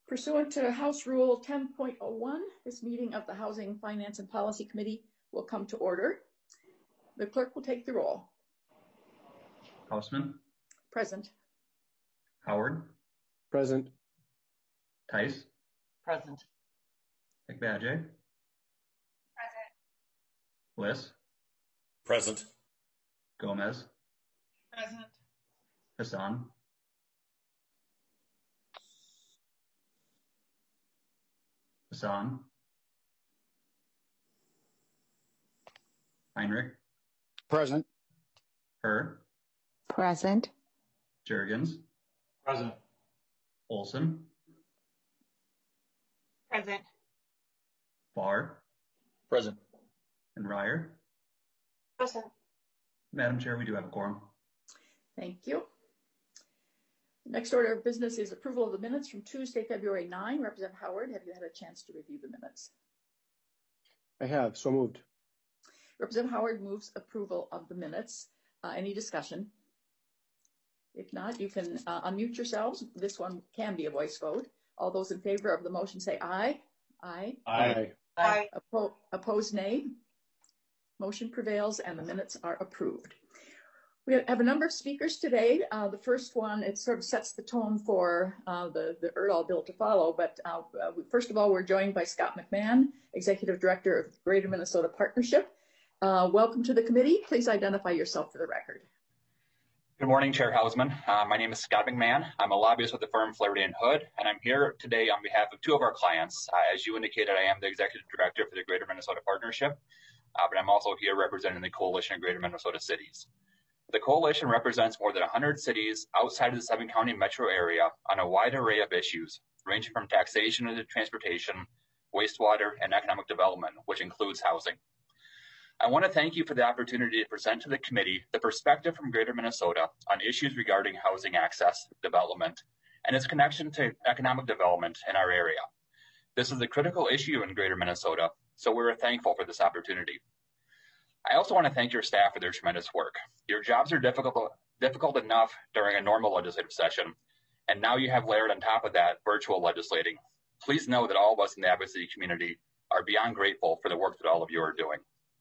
Pursuant to House Rule 10.01, this meeting of the Housing, Finance, and Policy Committee will come to order. The clerk will take the roll. Hausman. Present. Howard. Present. Tice. Present. McBadge. Present. Bliss. Present. Gomez. Present. Hassan. Hassan. Heinrich. Present. Herr. Present. Jurgens. Present. Olson. Present. Barr. Present. And Ryer. Present. Madam Chair, we do have a quorum. Thank you. The next order of business is approval of the minutes from Tuesday, February 9. Representative Howard, have you had a chance to review the minutes? I have. So moved. Representative Howard moves approval of the minutes. Any discussion? If not, you can unmute yourselves. This one can be a voice vote. All those in favor of the motion say aye. Aye. Aye. Aye. Opposed, nay. Motion prevails and the minutes are approved. We have a number of speakers today. The first one, it sort of sets the tone for the ERDL bill to follow. But first of all, we're joined by Scott McMahon, Executive Director of Greater Minnesota Partnership. Welcome to the committee. Please identify yourself for the record. Good morning, Chair Hausman. My name is Scott McMahon. I'm a lobbyist with the firm Flaherty & Hood, and I'm here today on behalf of two of our clients. As you indicated, I am the Executive Director for the Greater Minnesota Partnership, but I'm also here representing the Coalition of Greater Minnesota Cities. The coalition represents more than 100 cities outside of the 7-county metro area on a wide array of issues, ranging from taxation to transportation, wastewater, and economic development, which includes housing. I want to thank you for the opportunity to present to the committee the perspective from Greater Minnesota on issues regarding housing access, development, and its connection to economic development in our area. This is a critical issue in Greater Minnesota, so we're thankful for this opportunity. I also want to thank your staff for their tremendous work. Your jobs are difficult enough during a normal legislative session, and now you have layered on top of that virtual legislating. Please know that all of us in the advocacy community are beyond grateful for the work that all of you are doing.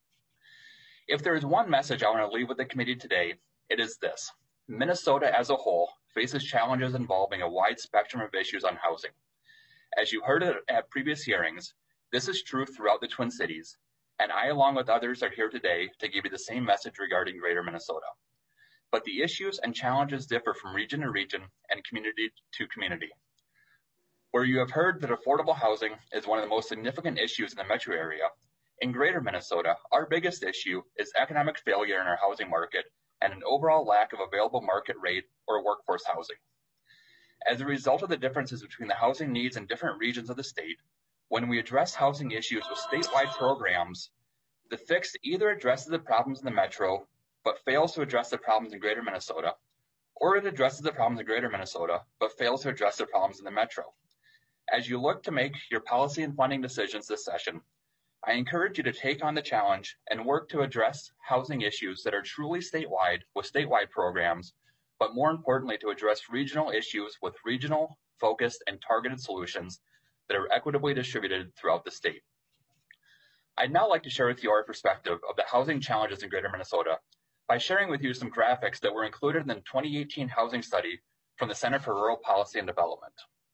If there is one message I want to leave with the committee today, it is this. Minnesota as a whole faces challenges involving a wide spectrum of issues on housing. As you heard at previous hearings, this is true throughout the Twin Cities, and I, along with others, are here today to give you the same message regarding Greater Minnesota. But the issues and challenges differ from region to region and community to community. Where you have heard that affordable housing is one of the most significant issues in the metro area, in Greater Minnesota, our biggest issue is economic failure in our housing market and an overall lack of available market rate or workforce housing. As a result of the differences between the housing needs in different regions of the state, when we address housing issues with statewide programs, the fix either addresses the problems in the metro but fails to address the problems in Greater Minnesota, or it addresses the problems in Greater Minnesota but fails to address the problems in the metro. As you look to make your policy and funding decisions this session, I encourage you to take on the challenge and work to address housing issues that are truly statewide with statewide programs, but more importantly, to address regional issues with regional, focused, and targeted solutions that are equitably distributed throughout the state. I'd now like to share with you our perspective of the housing challenges in Greater Minnesota by sharing with you some graphics that were included in the 2018 housing study from the Center for Rural Policy and Development.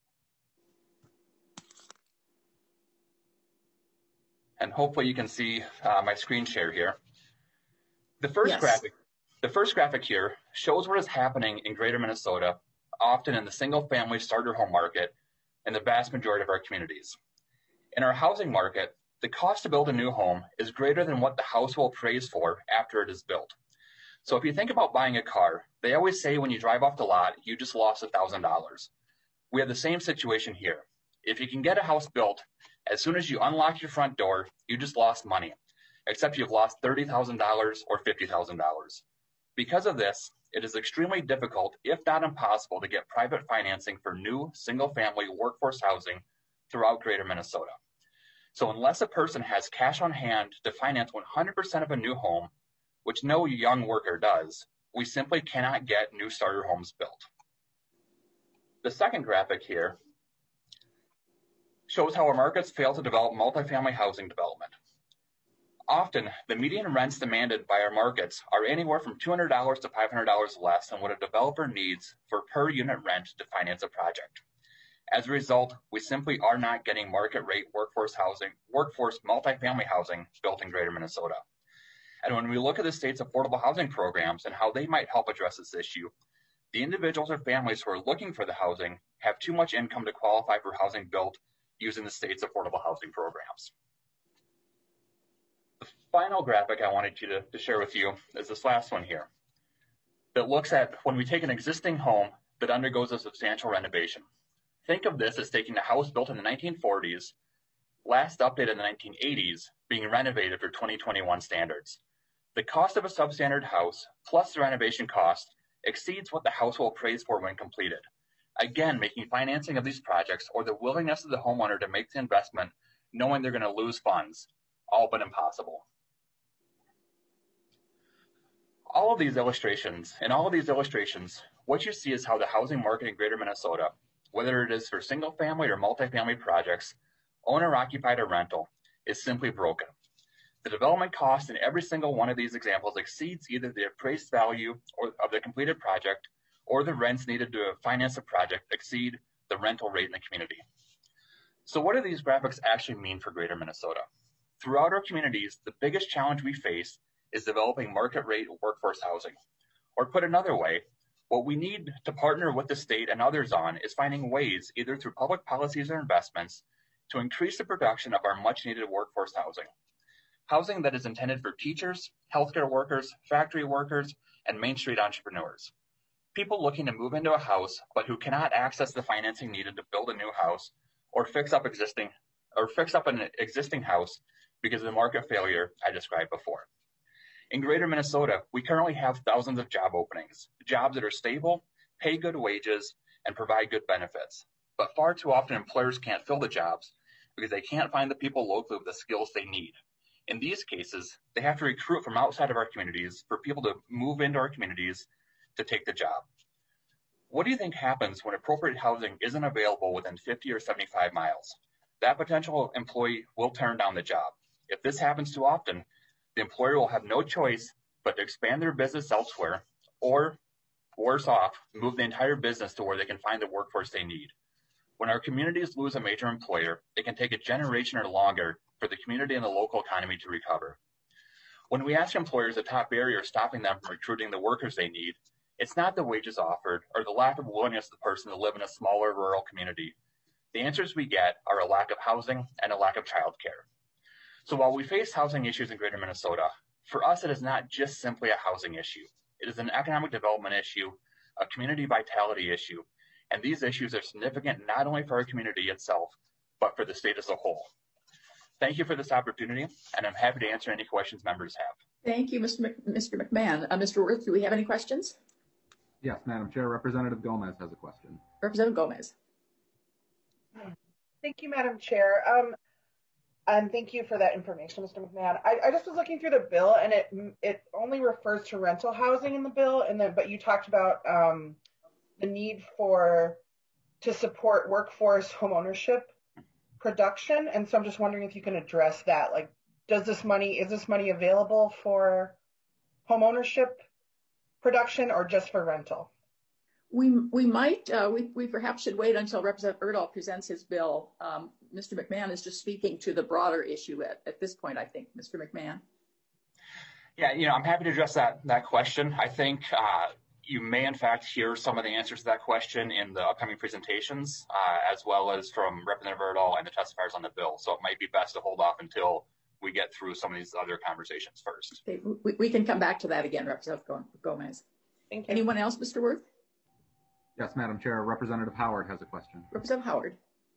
And hopefully you can see my screen share here. The first graphic here shows what is happening in Greater Minnesota, often in the single-family starter home market in the vast majority of our communities. In our housing market, the cost to build a new home is greater than what the house will appraise for after it is built. So if you think about buying a car, they always say when you drive off the lot, you just lost $1,000. We have the same situation here. If you can get a house built, as soon as you unlock your front door, you just lost money, except you've lost $30,000 or $50,000. Because of this, it is extremely difficult, if not impossible, to get private financing for new single-family workforce housing throughout Greater Minnesota. So unless a person has cash on hand to finance 100% of a new home, which no young worker does, we simply cannot get new starter homes built. The second graphic here shows how our markets fail to develop multifamily housing development. Often, the median rents demanded by our markets are anywhere from $200 to $500 less than what a developer needs for per unit rent to finance a project. As a result, we simply are not getting market rate workforce multifamily housing built in Greater Minnesota. And when we look at the state's affordable housing programs and how they might help address this issue, the individuals or families who are looking for the housing have too much income to qualify for housing built using the state's affordable housing programs. The final graphic I wanted to share with you is this last one here that looks at when we take an existing home that undergoes a substantial renovation. Think of this as taking a house built in the 1940s, last updated in the 1980s, being renovated for 2021 standards. The cost of a substandard house plus the renovation cost exceeds what the house will appraise for when completed. Again, making financing of these projects or the willingness of the homeowner to make the investment knowing they're going to lose funds, all but impossible. In all of these illustrations, what you see is how the housing market in Greater Minnesota, whether it is for single family or multifamily projects, owner-occupied or rental, is simply broken. The development cost in every single one of these examples exceeds either the appraised value of the completed project or the rents needed to finance the project exceed the rental rate in the community. So what do these graphics actually mean for Greater Minnesota? Throughout our communities, the biggest challenge we face is developing market rate workforce housing. Or put another way, what we need to partner with the state and others on is finding ways, either through public policies or investments, to increase the production of our much needed workforce housing. Housing that is intended for teachers, healthcare workers, factory workers, and Main Street entrepreneurs. People looking to move into a house, but who cannot access the financing needed to build a new house or fix up an existing house because of the market failure I described before. In Greater Minnesota, we currently have thousands of job openings, jobs that are stable, pay good wages, and provide good benefits. But far too often employers can't fill the jobs because they can't find the people locally with the skills they need. In these cases, they have to recruit from outside of our communities for people to move into our communities to take the job. What do you think happens when appropriate housing isn't available within 50 or 75 miles? That potential employee will turn down the job. If this happens too often, the employer will have no choice but to expand their business elsewhere or, worse off, move the entire business to where they can find the workforce they need. When our communities lose a major employer, it can take a generation or longer for the community and the local economy to recover. When we ask employers the top barrier stopping them from recruiting the workers they need, it's not the wages offered or the lack of willingness of the person to live in a smaller rural community. The answers we get are a lack of housing and a lack of childcare. So while we face housing issues in Greater Minnesota, for us it is not just simply a housing issue. It is an economic development issue, a community vitality issue, and these issues are significant not only for our community itself, but for the state as a whole. Thank you for this opportunity, and I'm happy to answer any questions members have. Thank you, Mr. McMahon. Mr. Wirth, do we have any questions? Yes, Madam Chair. Representative Gomez has a question. Representative Gomez. Thank you, Madam Chair. And thank you for that information, Mr. McMahon. I just was looking through the bill, and it only refers to rental housing in the bill, but you talked about the need to support workforce homeownership production, and so I'm just wondering if you can address that. Like, is this money available for homeownership production or just for rental? We perhaps should wait until Representative Erdahl presents his bill. Mr. McMahon is just speaking to the broader issue at this point, I think. Mr. McMahon. Yeah, I'm happy to address that question. I think you may, in fact, hear some of the answers to that question in the upcoming presentations, as well as from Representative Erdahl and the testifiers on the bill. So it might be best to hold off until we get through some of these other conversations first. Okay, we can come back to that again, Representative Gomez. Thank you. Anyone else, Mr. Wirth? Yes, Madam Chair. Representative Howard has a question. Representative Howard.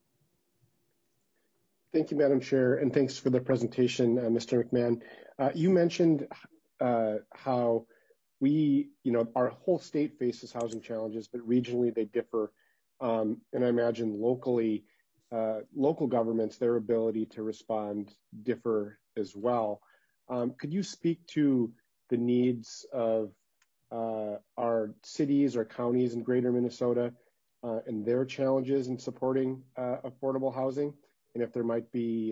Thank you, Madam Chair, and thanks for the presentation, Mr. McMahon. You mentioned how our whole state faces housing challenges, but regionally they differ. And I imagine locally, local governments, their ability to respond differ as well. Could you speak to the needs of our cities or counties in Greater Minnesota and their challenges in supporting affordable housing? and if there might be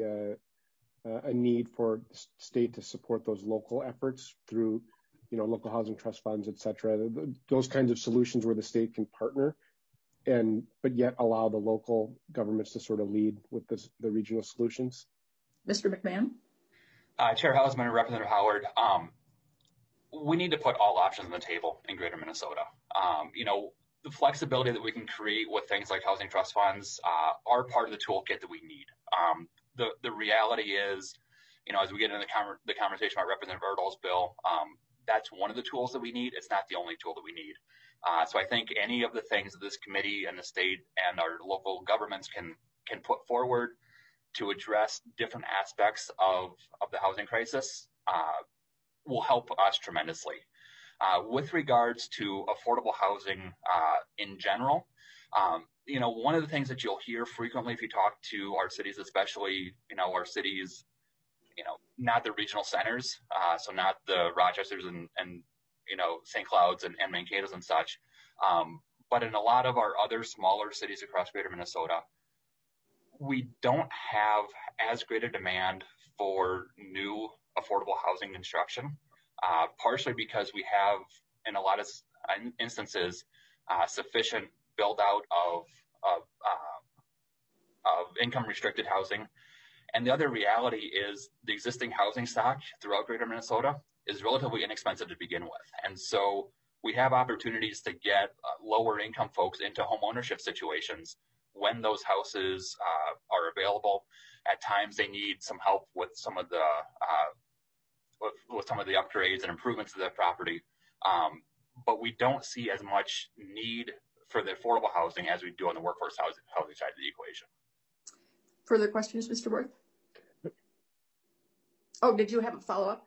a need for the state to support those local efforts through, local housing trust funds, et cetera, those kinds of solutions where the state can partner but yet allow the local governments to sort of lead with the regional solutions. Mr. McMahon? Chair Hausman and Representative Howard, we need to put all options on the table in Greater Minnesota. The flexibility that we can create with things like housing trust funds are part of the toolkit that we need. The reality is, as we get into the conversation about Representative Erdl's bill, that's one of the tools that we need. It's not the only tool that we need. So I think any of the things that this committee and the state and our local governments can put forward to address different aspects of the housing crisis will help us tremendously. With regards to affordable housing in general, one of the things that you'll hear frequently if you talk to our cities, especially, our cities, not the regional centers, so not the Rochesters and St. Clouds and Mankato's and such, but in a lot of our other smaller cities across Greater Minnesota, we don't have as great a demand for new affordable housing construction, partially because we have, in a lot of instances, sufficient build out of income restricted housing. And the other reality is the existing housing stock throughout Greater Minnesota is relatively inexpensive to begin with. And so we have opportunities to get lower income folks into home ownership situations when those houses are available. At times they need some help with some of the with some of the upgrades and improvements to their property. But we don't see as much need for the affordable housing as we do on the workforce housing side of the equation. Further questions, Mr. Worth? Oh, did you have a follow-up?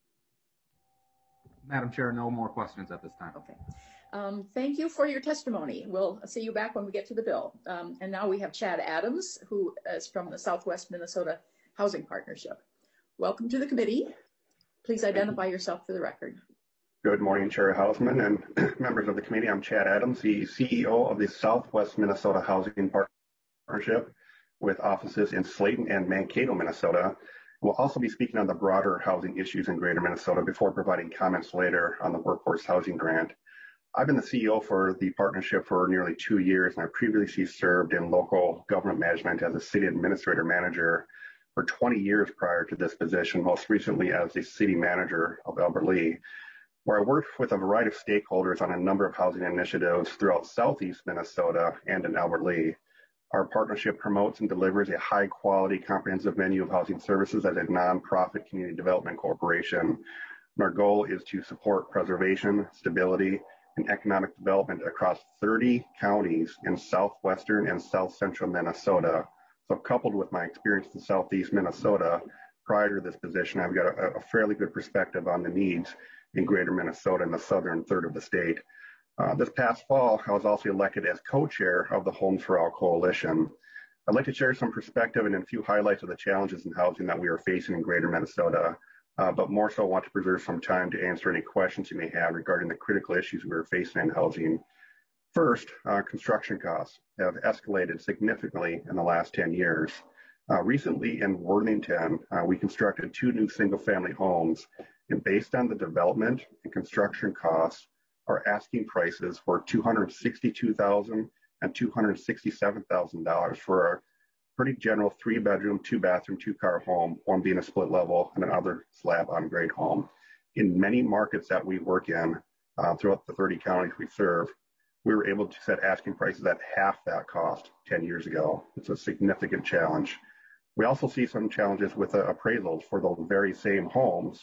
Madam Chair, no more questions at this time. Okay. Thank you for your testimony. We'll see you back when we get to the bill. And now we have Chad Adams, who is from the Southwest Minnesota Housing Partnership. Welcome to the committee. Please identify yourself for the record. Good morning, Chair Hausman and members of the committee. I'm Chad Adams, the CEO of the Southwest Minnesota Housing Partnership with offices in Slayton and Mankato, Minnesota. We'll also be speaking on the broader housing issues in Greater Minnesota before providing comments later on the workforce housing grant. I've been the CEO for the partnership for nearly 2 years, and I previously served in local government management as a city administrator manager for 20 years prior to this position, most recently as the city manager of Albert Lea, where I worked with a variety of stakeholders on a number of housing initiatives throughout southeast Minnesota and in Albert Lea. Our partnership promotes and delivers a high-quality, comprehensive menu of housing services as a nonprofit community development corporation. And our goal is to support preservation, stability, and economic development across 30 counties in southwestern and south central Minnesota. So coupled with my experience in southeast Minnesota, prior to this position, I've got a fairly good perspective on the needs in Greater Minnesota and the southern third of the state. This past fall, I was also elected as co-chair of the Homes for All Coalition. I'd like to share some perspective and a few highlights of the challenges in housing that we are facing in Greater Minnesota, but more so want to preserve some time to answer any questions you may have regarding the critical issues we are facing in housing. First, construction costs have escalated significantly in the last 10 years. Recently in Worthington, we constructed 2 new single-family homes, and based on the development and construction costs, our asking prices were $262,000 and $267,000 for a pretty general 3-bedroom, 2-bathroom, 2-car home, one being a split level and another slab on grade home. In many markets that we work in throughout the 30 counties we serve, we were able to set asking prices at half that cost 10 years ago. It's a significant challenge. We also see some challenges with appraisals for those very same homes.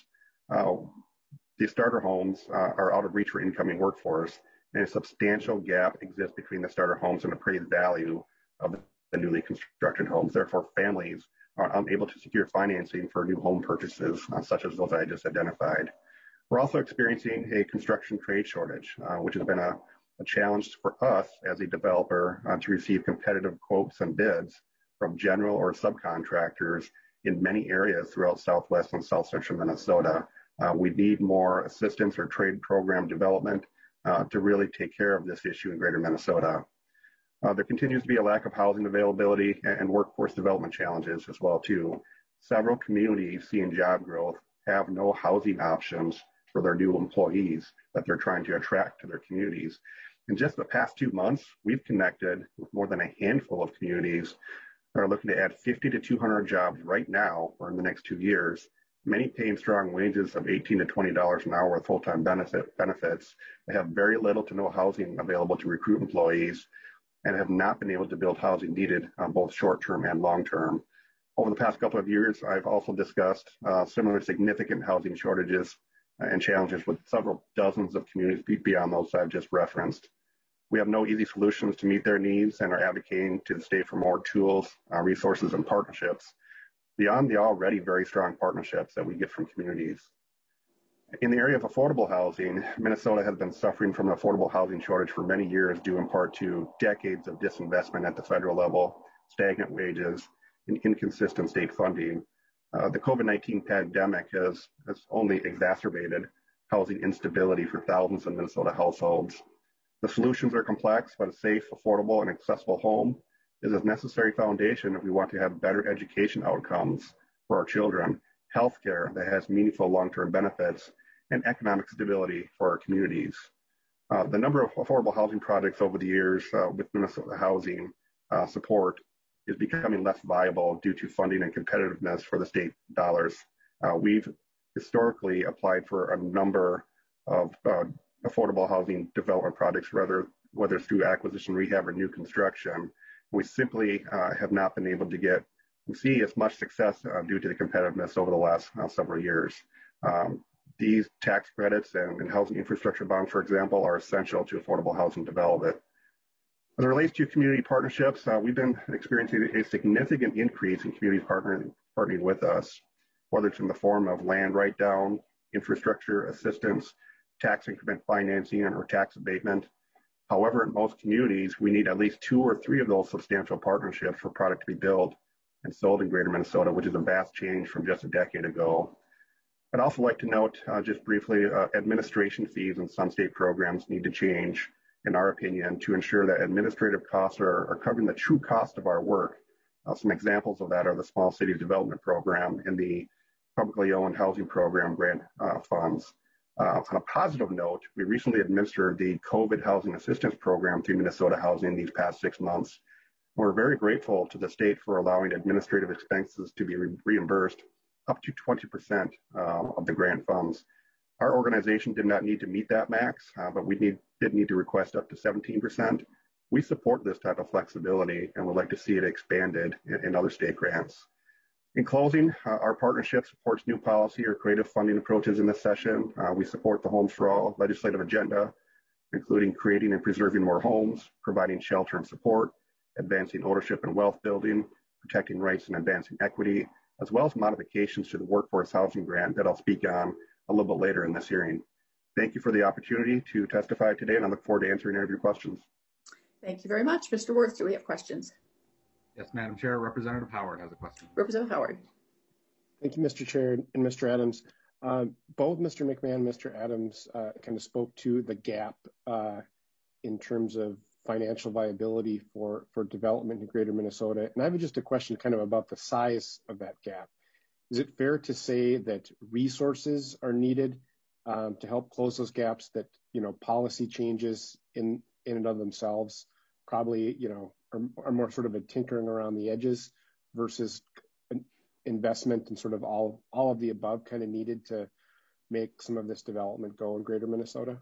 The starter homes are out of reach for incoming workforce, and a substantial gap exists between the starter homes and appraised value of the newly constructed homes. Therefore, families are unable to secure financing for new home purchases, such as those I just identified. We're also experiencing a construction trade shortage, which has been a challenge for us as a developer to receive competitive quotes and bids from general or subcontractors in many areas throughout southwest and south central Minnesota. We need more assistance or trade program development to really take care of this issue in Greater Minnesota. There continues to be a lack of housing availability and workforce development challenges as well too. Several communities seeing job growth have no housing options for their new employees that they're trying to attract to their communities. In just the past 2 months, we've connected with more than a handful of communities that are looking to add 50 to 200 jobs right now or in the next 2 years, many paying strong wages of $18 to $20 an hour with full-time benefits. They have very little to no housing available to recruit employees and have not been able to build housing needed both short-term and long-term. Over the past couple of years, I've also discussed similar significant housing shortages and challenges with several dozens of communities beyond those I've just referenced. We have no easy solutions to meet their needs and are advocating to the state for more tools, resources, and partnerships beyond the already very strong partnerships that we get from communities. In the area of affordable housing, Minnesota has been suffering from an affordable housing shortage for many years, due in part to decades of disinvestment at the federal level, stagnant wages, and inconsistent state funding. The COVID-19 pandemic has only exacerbated housing instability for thousands of Minnesota households. The solutions are complex, but a safe, affordable, and accessible home is a necessary foundation if we want to have better education outcomes for our children, healthcare that has meaningful long-term benefits, and economic stability for our communities. The number of affordable housing projects over the years with Minnesota Housing support is becoming less viable due to funding and competitiveness for the state dollars. We've historically applied for a number of affordable housing development projects, whether it's through acquisition, rehab, or new construction. We simply have not been able to see as much success due to the competitiveness over the last several years. These tax credits and housing infrastructure bonds, for example, are essential to affordable housing development. As it relates to community partnerships, we've been experiencing a significant increase in communities partnering with us, whether it's in the form of land write-down, infrastructure assistance, tax increment financing, or tax abatement. However, in most communities, we need at least 2 or 3 of those substantial partnerships for product to be built and sold in Greater Minnesota, which is a vast change from just a decade ago. I'd also like to note, just briefly, administration fees in some state programs need to change, in our opinion, to ensure that administrative costs are covering the true cost of our work. Some examples of that are the Small Cities Development Program and the Publicly Owned Housing Program grant funds. On a positive note, we recently administered the COVID Housing Assistance Program through Minnesota Housing these past 6 months. We're very grateful to the state for allowing administrative expenses to be reimbursed up to 20% of the grant funds. Our organization did not need to meet that max, but we did need to request up to 17%. We support this type of flexibility and would like to see it expanded in other state grants. In closing, our partnership supports new policy or creative funding approaches in this session. We support the Homes for All legislative agenda, including creating and preserving more homes, providing shelter and support, advancing ownership and wealth building, protecting rights and advancing equity, as well as modifications to the workforce housing grant that I'll speak on a little bit later in this hearing. Thank you for the opportunity to testify today, and I look forward to answering any of your questions. Thank you very much. Mr. Wirth, do we have questions? Yes, Madam Chair. Representative Howard has a question. Representative Howard. Thank you, Mr. Chair and Mr. Adams. Both Mr. McMahon and Mr. Adams kind of spoke to the gap in terms of financial viability for development in Greater Minnesota. And I have just a question kind of about the size of that gap. Is it fair to say that resources are needed to help close those gaps, that, policy changes in and of themselves probably, are more sort of a tinkering around the edges versus an investment and sort of all of the above kind of needed to make some of this development go in Greater Minnesota?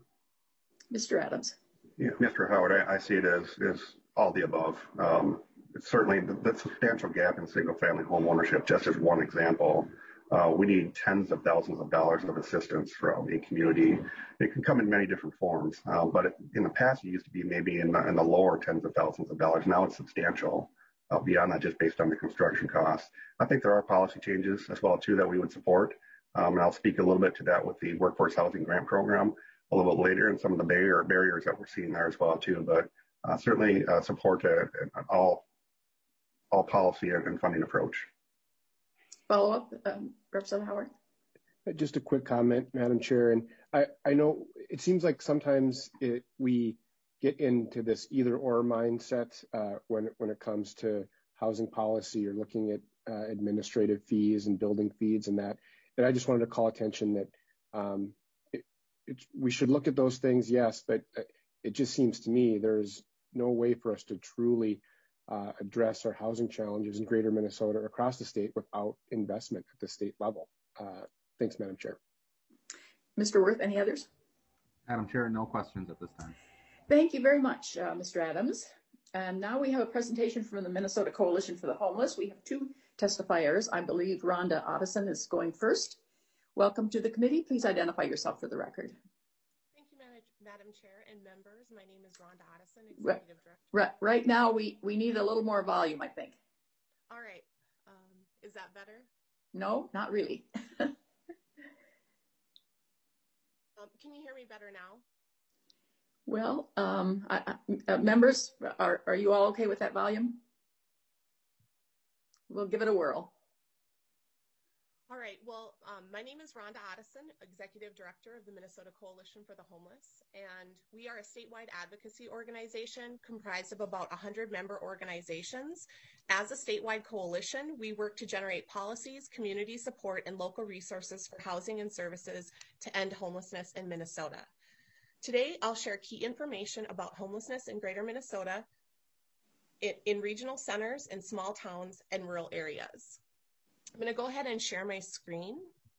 Mr. Adams. Yeah, Mr. Howard, I see it as all the above. It's certainly the substantial gap in single-family home ownership, just as one example. We need tens of thousands of dollars of assistance from a community. It can come in many different forms, but in the past, it used to be maybe in the lower tens of thousands of dollars. Now it's substantial beyond that, just based on the construction costs. I think there are policy changes as well, too, that we would support. And I'll speak a little bit to that with the Workforce Housing Grant Program a little bit later, and some of the barriers that we're seeing there as well, too. But certainly support an all policy and funding approach. Follow up, Representative Howard. Just a quick comment, Madam Chair. And I know it seems like sometimes we get into this either or mindset when it comes to housing policy or looking at administrative fees and building fees and that. And I just wanted to call attention that we should look at those things, yes, but it just seems to me there's no way for us to truly address our housing challenges in Greater Minnesota or across the state without investment at the state level. Thanks, Madam Chair. Mr. Wirth, any others? Madam Chair, no questions at this time. Thank you very much, Mr. Adams. And now we have a presentation from the Minnesota Coalition for the Homeless. We have two testifiers. I believe Rhonda Otteson is going first. Welcome to the committee. Please identify yourself for the record. Thank you, Madam Chair and members. My name is Rhonda Otteson, Executive Director. Right now, we need a little more volume, I think. All right. Is that better? No, not really. Can you hear me better now? Well, members, are you all okay with that volume? We'll give it a whirl. All right. Well, my name is Rhonda Otteson, Executive Director of the Minnesota Coalition for the Homeless, and we are a statewide advocacy organization comprised of about 100 member organizations. As a statewide coalition, we work to generate policies, community support, and local resources for housing and services to end homelessness in Minnesota. Today, I'll share key information about homelessness in Greater Minnesota, in regional centers, in small towns, and rural areas. I'm going to go ahead and share my screen.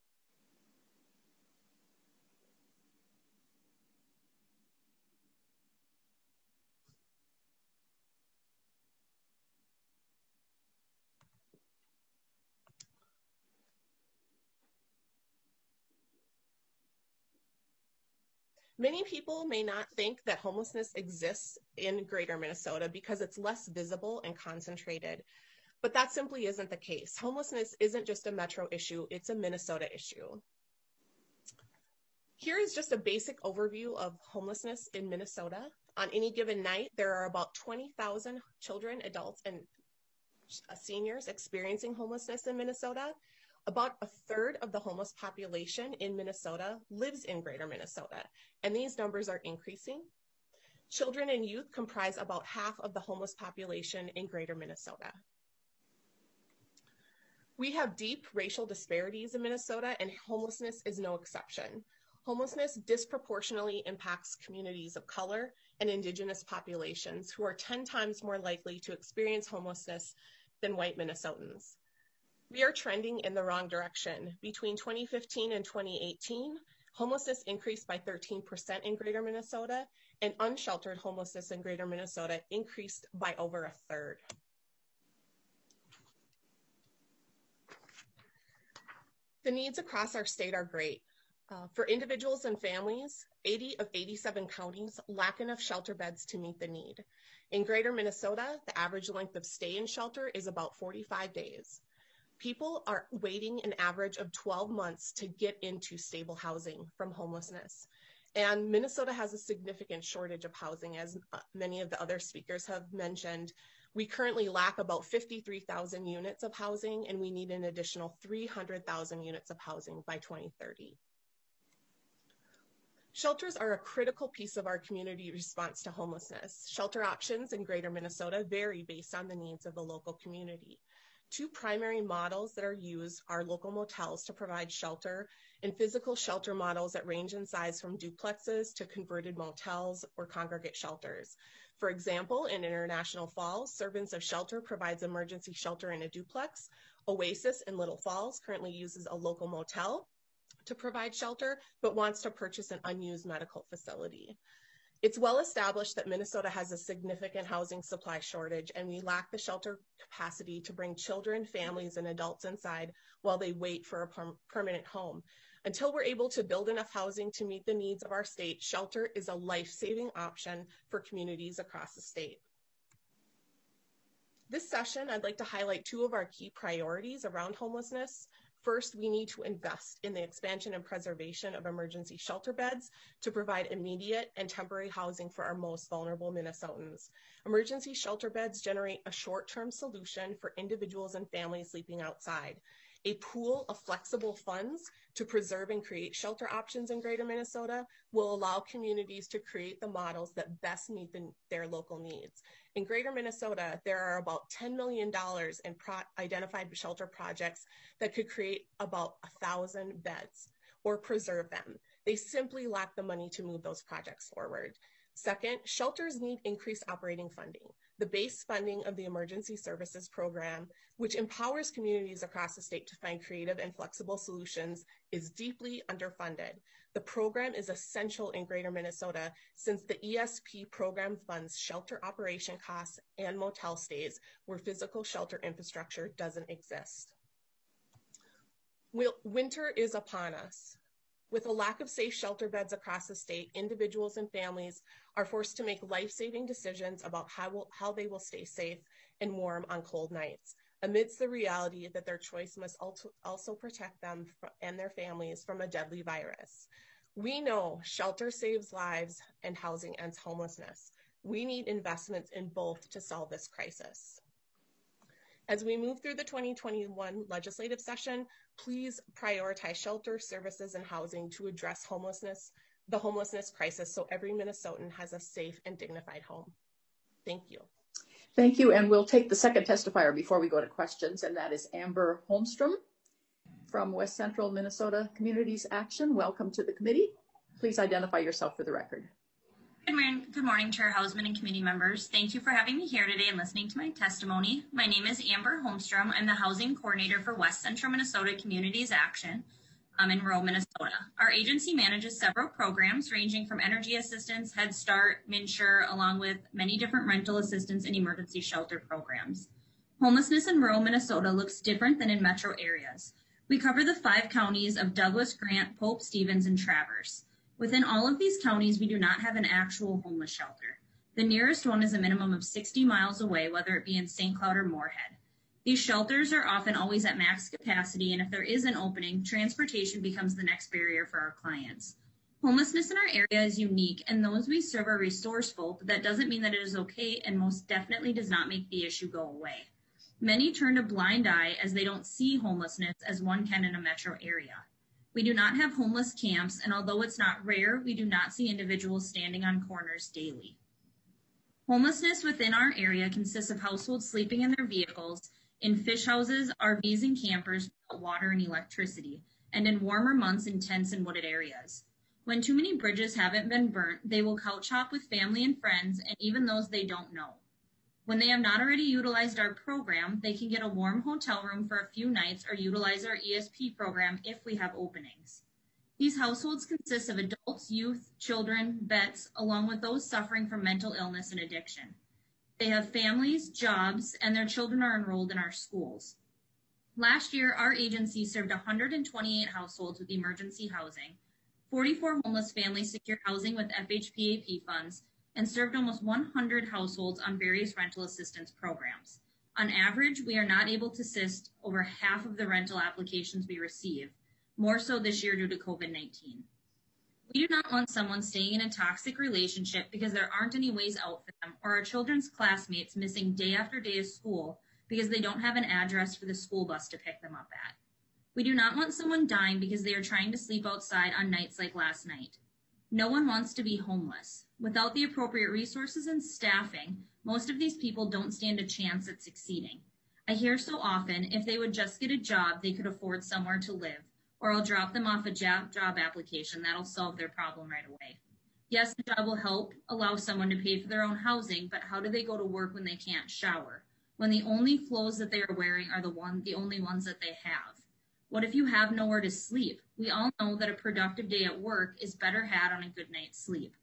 Many people may not think that homelessness exists in Greater Minnesota because it's less visible and concentrated, but that simply isn't the case. Homelessness isn't just a metro issue, it's a Minnesota issue. Here is just a basic overview of homelessness in Minnesota. On any given night, there are about 20,000 children, adults, and seniors experiencing homelessness in Minnesota. About a third of the homeless population in Minnesota lives in Greater Minnesota, and these numbers are increasing. Children and youth comprise about half of the homeless population in Greater Minnesota. We have deep racial disparities in Minnesota, and homelessness is no exception. Homelessness disproportionately impacts communities of color and Indigenous populations who are 10 times more likely to experience homelessness than white Minnesotans. We are trending in the wrong direction. Between 2015 and 2018, homelessness increased by 13% in Greater Minnesota, and unsheltered homelessness in Greater Minnesota increased by over a third. The needs across our state are great. For individuals and families, 80 of 87 counties lack enough shelter beds to meet the need. In Greater Minnesota, the average length of stay in shelter is about 45 days. People are waiting an average of 12 months to get into stable housing from homelessness. And Minnesota has a significant shortage of housing, as many of the other speakers have mentioned. We currently lack about 53,000 units of housing, and we need an additional 300,000 units of housing by 2030. Shelters are a critical piece of our community response to homelessness. Shelter options in Greater Minnesota vary based on the needs of the local community. Two primary models that are used are local motels to provide shelter and physical shelter models that range in size from duplexes to converted motels or congregate shelters. For example, in International Falls, Servants of Shelter provides emergency shelter in a duplex. Oasis in Little Falls currently uses a local motel to provide shelter, but wants to purchase an unused medical facility. It's well established that Minnesota has a significant housing supply shortage, and we lack the shelter capacity to bring children, families, and adults inside while they wait for a permanent home. Until we're able to build enough housing to meet the needs of our state, shelter is a life-saving option for communities across the state. This session, I'd like to highlight two of our key priorities around homelessness. First, we need to invest in the expansion and preservation of emergency shelter beds to provide immediate and temporary housing for our most vulnerable Minnesotans. Emergency shelter beds generate a short-term solution for individuals and families sleeping outside. A pool of flexible funds to preserve and create shelter options in Greater Minnesota will allow communities to create the models that best meet their local needs. In Greater Minnesota, there are about $10 million in identified shelter projects that could create about 1,000 beds or preserve them. They simply lack the money to move those projects forward. Second, shelters need increased operating funding. The base funding of the Emergency Services Program, which empowers communities across the state to find creative and flexible solutions, is deeply underfunded. The program is essential in Greater Minnesota since the ESP program funds shelter operation costs and motel stays where physical shelter infrastructure doesn't exist. Winter is upon us. With a lack of safe shelter beds across the state, individuals and families are forced to make life-saving decisions about how they will stay safe and warm on cold nights, amidst the reality that their choice must also protect them and their families from a deadly virus. We know shelter saves lives and housing ends homelessness. We need investments in both to solve this crisis. As we move through the 2021 legislative session, please prioritize shelter, services, and housing to address the homelessness crisis so every Minnesotan has a safe and dignified home. Thank you. Thank you, and we'll take the second testifier before we go to questions, and that is Amber Holmstrom from West Central Minnesota Communities Action. Welcome to the committee. Please identify yourself for the record. Good morning, Chair Hausman and committee members. Thank you for having me here today and listening to my testimony. My name is Amber Holmstrom. I'm the housing coordinator for West Central Minnesota Communities Action in rural Minnesota. Our agency manages several programs ranging from energy assistance, Head Start, MNsure, along with many different rental assistance and emergency shelter programs. Homelessness in rural Minnesota looks different than in metro areas. We cover the 5 counties of Douglas, Grant, Pope, Stevens, and Traverse. Within all of these counties, we do not have an actual homeless shelter. The nearest one is a minimum of 60 miles away, whether it be in St. Cloud or Moorhead. These shelters are often always at max capacity, and if there is an opening, transportation becomes the next barrier for our clients. Homelessness in our area is unique, and those we serve are resourceful, but that doesn't mean that it is okay and most definitely does not make the issue go away. Many turn a blind eye as they don't see homelessness as one can in a metro area. We do not have homeless camps, and although it's not rare, we do not see individuals standing on corners daily. Homelessness within our area consists of households sleeping in their vehicles, in fish houses, RVs, and campers without water and electricity, and in warmer months in tents and wooded areas. When too many bridges haven't been burnt, they will couch hop with family and friends, and even those they don't know. When they have not already utilized our program, they can get a warm hotel room for a few nights or utilize our ESP program if we have openings. These households consist of adults, youth, children, vets, along with those suffering from mental illness and addiction. They have families, jobs, and their children are enrolled in our schools. Last year, our agency served 128 households with emergency housing, 44 homeless families secured housing with FHPAP funds, and served almost 100 households on various rental assistance programs. On average, we are not able to assist over half of the rental applications we receive, more so this year due to COVID-19. We do not want someone staying in a toxic relationship because there aren't any ways out for them, or our children's classmates missing day after day of school because they don't have an address for the school bus to pick them up at. We do not want someone dying because they are trying to sleep outside on nights like last night. No one wants to be homeless. Without the appropriate resources and staffing, most of these people don't stand a chance at succeeding. I hear so often, if they would just get a job, they could afford somewhere to live, or I'll drop them off a job application that'll solve their problem right away. Yes, the job will help allow someone to pay for their own housing, but how do they go to work when they can't shower? When the only clothes that they are wearing are the only ones that they have? What if you have nowhere to sleep? We all know that a productive day at work is better had on a good night's sleep.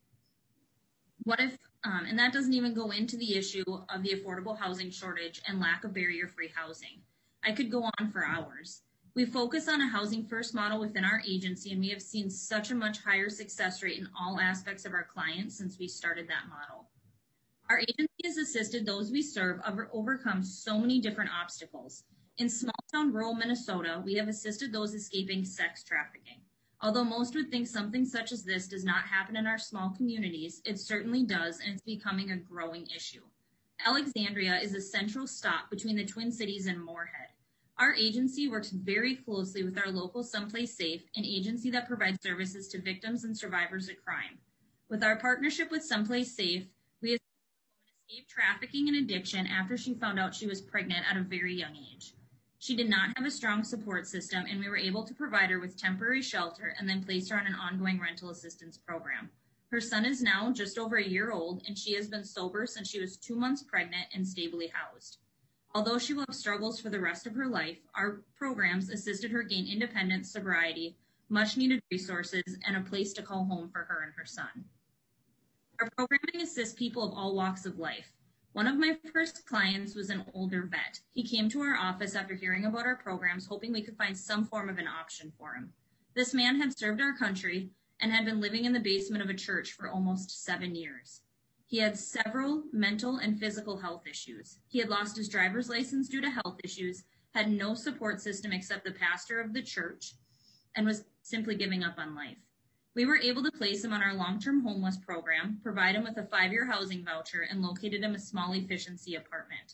What if, and that doesn't even go into the issue of the affordable housing shortage and lack of barrier-free housing. I could go on for hours. We focus on a housing first model within our agency, and we have seen such a much higher success rate in all aspects of our clients since we started that model. Our agency has assisted those we serve overcome so many different obstacles. In small-town rural Minnesota, we have assisted those escaping sex trafficking. Although most would think something such as this does not happen in our small communities, it certainly does, and it's becoming a growing issue. Alexandria is a central stop between the Twin Cities and Moorhead. Our agency works very closely with our local Someplace Safe, an agency that provides services to victims and survivors of crime. With our partnership with Someplace Safe, we escaped trafficking and addiction after she found out she was pregnant at a very young age. She did not have a strong support system, and we were able to provide her with temporary shelter and then place her on an ongoing rental assistance program. Her son is now just over a year old, and she has been sober since she was 2 months pregnant and stably housed. Although she will have struggles for the rest of her life, our programs assisted her gain independence, sobriety, much-needed resources, and a place to call home for her and her son. Our programming assists people of all walks of life. One of my first clients was an older vet. He came to our office after hearing about our programs, hoping we could find some form of an option for him. This man had served our country and had been living in the basement of a church for almost 7 years. He had several mental and physical health issues. He had lost his driver's license due to health issues, had no support system except the pastor of the church, and was simply giving up on life. We were able to place him on our long-term homeless program, provide him with a 5-year housing voucher, and located him a small efficiency apartment.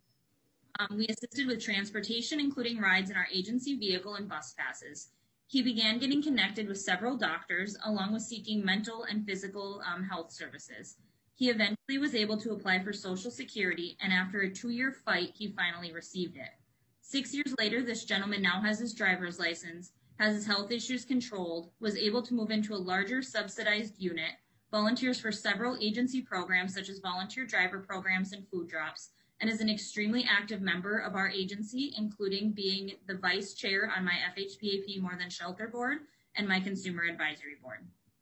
We assisted with transportation, including rides in our agency vehicle and bus passes. He began getting connected with several doctors, along with seeking mental and physical health services. He eventually was able to apply for Social Security, and after a 2-year fight, he finally received it. 6 years later, this gentleman now has his driver's license, has his health issues controlled, was able to move into a larger subsidized unit, volunteers for several agency programs such as volunteer driver programs and food drops, and is an extremely active member of our agency, including being the vice chair on my FHPAP More Than Shelter board and my consumer advisory board.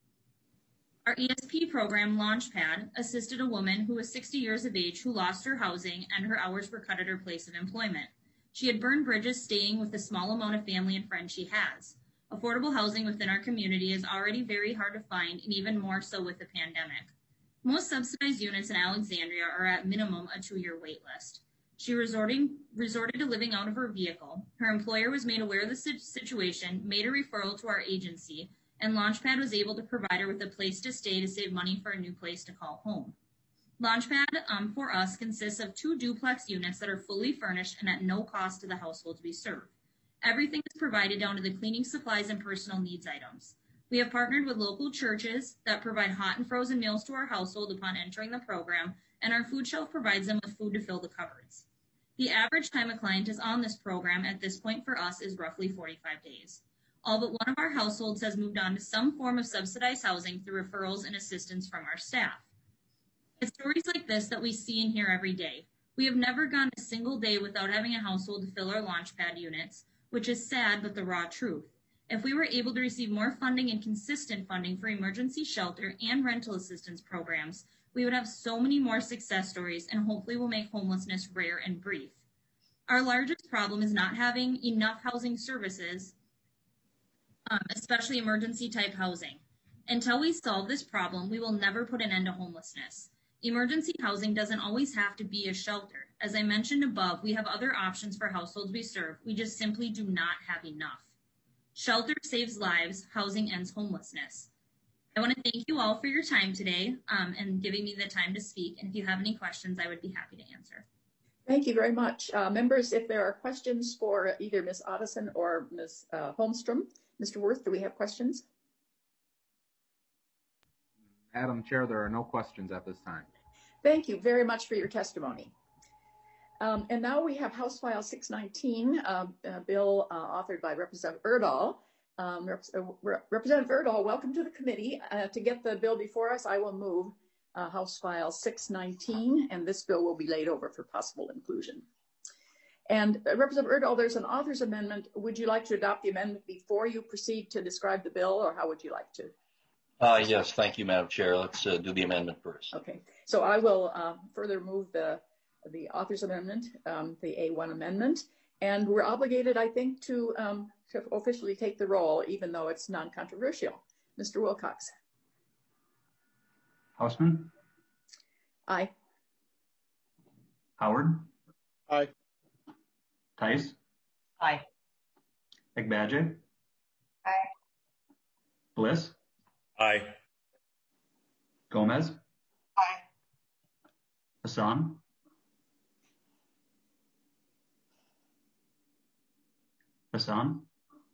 Our ESP program, Launchpad, assisted a woman who was 60 years of age who lost her housing and her hours were cut at her place of employment. She had burned bridges staying with the small amount of family and friends she has. Affordable housing within our community is already very hard to find, and even more so with the pandemic. Most subsidized units in Alexandria are at minimum a 2-year wait list. She resorted to living out of her vehicle. Her employer was made aware of the situation, made a referral to our agency, and Launchpad was able to provide her with a place to stay to save money for a new place to call home. Launchpad, for us, consists of 2 duplex units that are fully furnished and at no cost to the households we serve. Everything is provided down to the cleaning supplies and personal needs items. We have partnered with local churches that provide hot and frozen meals to our household upon entering the program, and our food shelf provides them with food to fill the cupboards. The average time a client is on this program at this point for us is roughly 45 days. All but one of our households has moved on to some form of subsidized housing through referrals and assistance from our staff. It's stories like this that we see and hear every day. We have never gone a single day without having a household to fill our Launchpad units, which is sad but the raw truth. If we were able to receive more funding and consistent funding for emergency shelter and rental assistance programs, we would have so many more success stories and hopefully will make homelessness rare and brief. Our largest problem is not having enough housing services, especially emergency type housing. Until we solve this problem, we will never put an end to homelessness. Emergency housing doesn't always have to be a shelter. As I mentioned above, we have other options for households we serve. We just simply do not have enough. Shelter saves lives, housing ends homelessness. I want to thank you all for your time today and giving me the time to speak. And if you have any questions, I would be happy to answer. Thank you very much. Members, if there are questions for either Ms. Otteson or Ms. Holmstrom, Mr. Worth, do we have questions? Madam Chair, there are no questions at this time. Thank you very much for your testimony. And now we have House File 619, a bill authored by Representative Erdahl. Representative Erdahl, welcome to the committee. To get the bill before us, I will move House File 619, and this bill will be laid over for possible inclusion. And Representative Erdahl, there's an author's amendment. Would you like to adopt the amendment before you proceed to describe the bill, or how would you like to? Yes, thank you, Madam Chair. Let's do the amendment first. Okay, so I will further move the author's amendment, the A1 amendment, and we're obligated, I think, to officially take the roll, even though it's non-controversial. Mr. Wilcox. Hausman? Aye. Howard? Aye. Tice? Aye. Agbaje? Aye. Bliss? Aye. Gomez? Aye. Hassan? Hassan?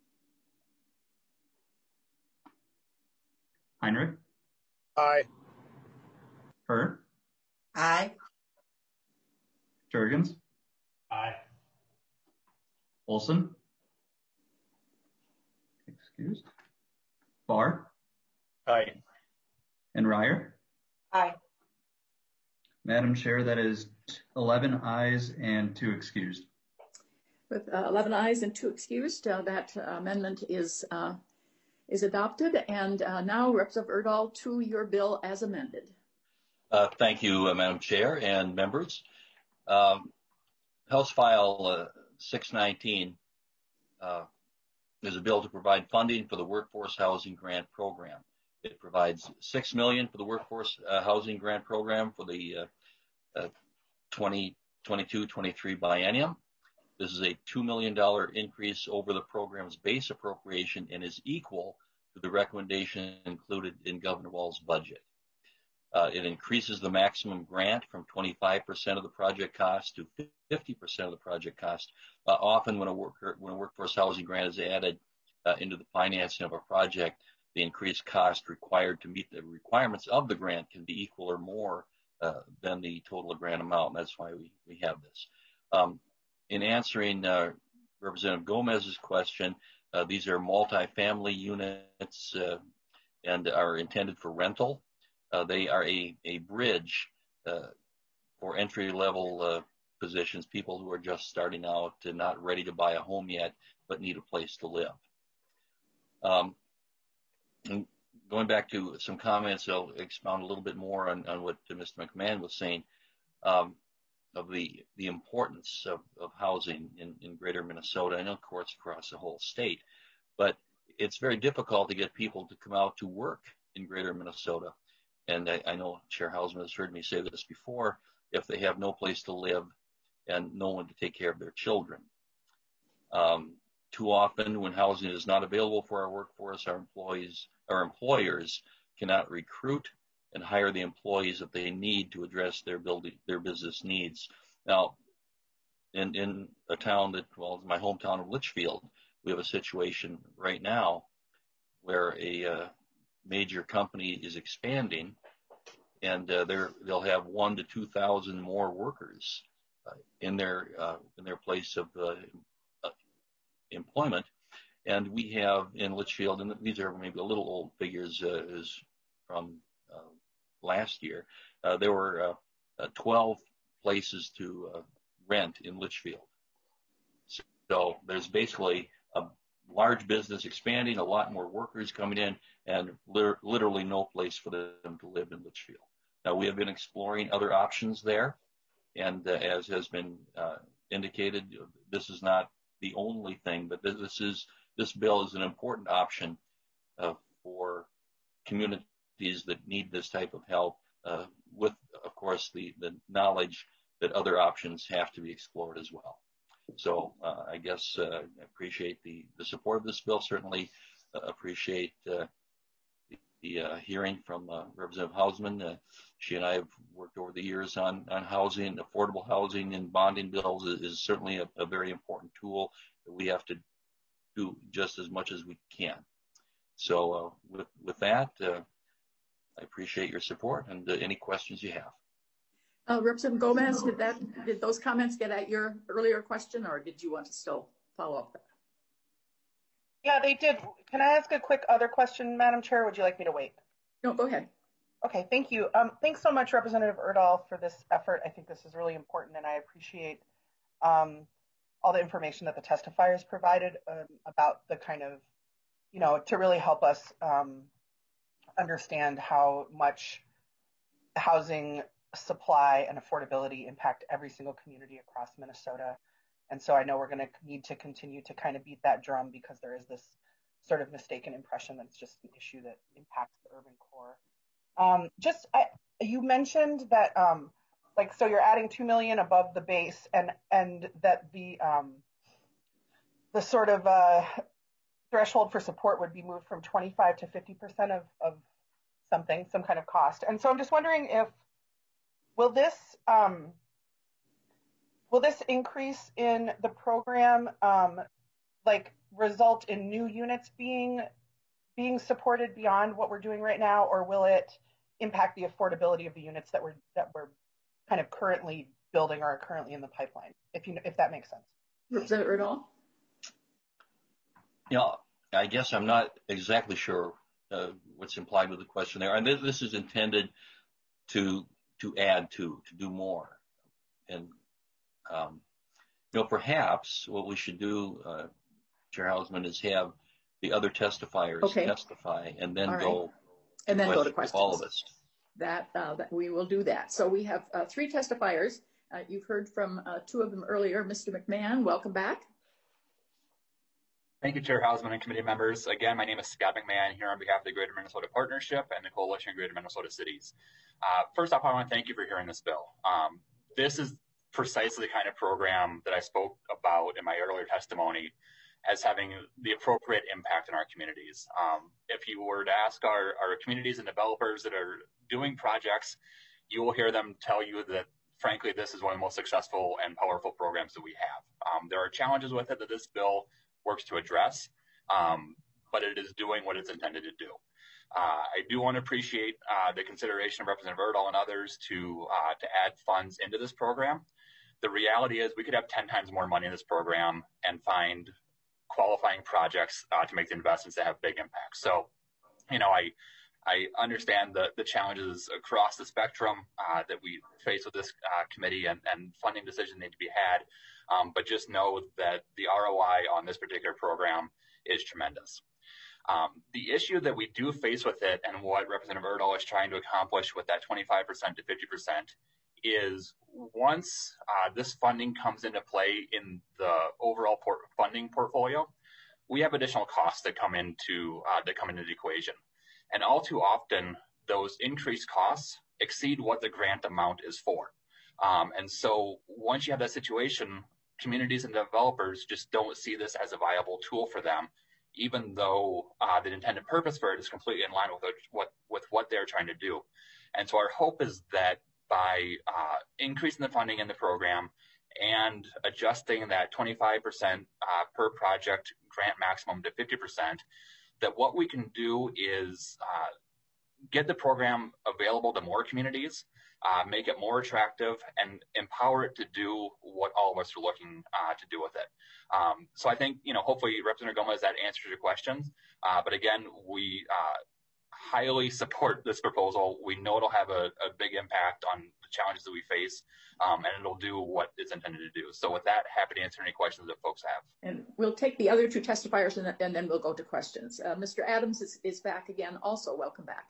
Heinrich? Aye. Her? Aye. Jurgens? Aye. Olson? Excused. Barr? Aye. And Ryer? Aye. Madam Chair, that is 11 ayes and 2 excused. With 11 ayes and 2 excused, that amendment is adopted. And now, Representative Erdahl, to your bill as amended. Thank you, Madam Chair and members. House File 619 is a bill to provide funding for the Workforce Housing Grant Program. It provides $6 million for the Workforce Housing Grant Program for the 2022-23 biennium. This is a $2 million increase over the program's base appropriation and is equal to the recommendation included in Governor Walz's budget. It increases the maximum grant from 25% of the project cost to 50% of the project cost. Often when a workforce housing grant is added into the financing of a project, the increased cost required to meet the requirements of the grant can be equal or more than the total grant amount. And that's why we have this. In answering Representative Gomez's question, these are multifamily units and are intended for rental. They are a bridge for entry-level positions, people who are just starting out and not ready to buy a home yet, but need a place to live. And going back to some comments, I'll expound a little bit more on what Mr. McMahon was saying of the importance of housing in greater Minnesota and of course across the whole state. But it's very difficult to get people to come out to work in greater Minnesota. And I know Chair Hausman has heard me say this before, if they have no place to live and no one to take care of their children. Too often when housing is not available for our workforce, our employers cannot recruit and hire the employees that they need to address their business needs. Now, in a town that, well, my hometown of Litchfield, we have a situation right now where a major company is expanding, and they'll have 1,000 to 2,000 more workers in their place of employment. And we have in Litchfield, and these are maybe a little old figures is from last year, there were 12 places to rent in Litchfield. So there's basically a large business expanding, a lot more workers coming in, and literally no place for them to live in Litchfield. Now, we have been exploring other options there, and as has been indicated, this is not the only thing, but this bill is an important option for communities that need this type of help, with, of course, the knowledge that other options have to be explored as well. So I guess I appreciate the support of this bill. Certainly appreciate the hearing from Representative Hausman. She and I have worked over the years on housing, affordable housing, and bonding bills is certainly a very important tool that we have to do just as much as we can. So with that, I appreciate your support and any questions you have. Representative Gomez, did those comments get at your earlier question, or did you want to still follow up? Yeah, they did. Can I ask a quick other question, Madam Chair? Or would you like me to wait? No, go ahead. Okay, thank you. Thanks so much, Representative Erdahl, for this effort. I think this is really important, and I appreciate all the information that the testifiers provided about the kind of, to really help us understand how much housing supply and affordability impact every single community across Minnesota. And so I know we're going to need to continue to kind of beat that drum, because there is this sort of mistaken impression that it's just an issue that impacts the urban core. You mentioned that so you're adding $2 million above the base, and that the sort of threshold for support would be moved from 25 to 50% of some kind of cost. And so I'm just wondering if will this increase in the program result in new units being supported beyond what we're doing right now, or will it impact the affordability of the units that we're kind of currently building or are currently in the pipeline? If that makes sense. Representative Erdahl? Yeah, I guess I'm not exactly sure what's implied with the question there. I mean, this is intended to add to do more, and perhaps what we should do, Chair Hausman, is have the other testifiers testify, and then go to questions. All of us. That we will do that. So we have 3 testifiers. You've heard from 2 of them earlier. Mr. McMahon, welcome back. Thank you, Chair Hausman and committee members. Again, my name is Scott McMahon here on behalf of the Greater Minnesota Partnership and the Coalition of Greater Minnesota Cities. First off, I want to thank you for hearing this bill. This is precisely the kind of program that I spoke about in my earlier testimony as having the appropriate impact in our communities. If you were to ask our communities and developers that are doing projects, you will hear them tell you that, frankly, this is one of the most successful and powerful programs that we have. There are challenges with it that this bill works to address, but it is doing what it's intended to do. I do want to appreciate the consideration of Representative Erdahl and others to add funds into this program. The reality is we could have 10 times more money in this program and find qualifying projects to make the investments that have big impacts. So, I understand the challenges across the spectrum that we face with this committee, and funding decisions need to be had. But just know that the ROI on this particular program is tremendous. The issue that we do face with it, and what Representative Erdahl is trying to accomplish with that 25% to 50%, is once this funding comes into play in the overall funding portfolio, we have additional costs that come into the equation. And all too often, those increased costs exceed what the grant amount is for. And so once you have that situation, communities and developers just don't see this as a viable tool for them, even though the intended purpose for it is completely in line with what they're trying to do. And so our hope is that by increasing the funding in the program and adjusting that 25% per project grant maximum to 50%, that what we can do is get the program available to more communities, make it more attractive, and empower it to do what all of us are looking to do with it. So I think, hopefully Representative Gomez, that answers your questions. But again, we highly support this proposal. We know it'll have a big impact on the challenges that we face, and it'll do what it's intended to do. So with that, happy to answer any questions that folks have. And we'll take the other 2 testifiers and then we'll go to questions. Mr. Adams is back again also. Welcome back.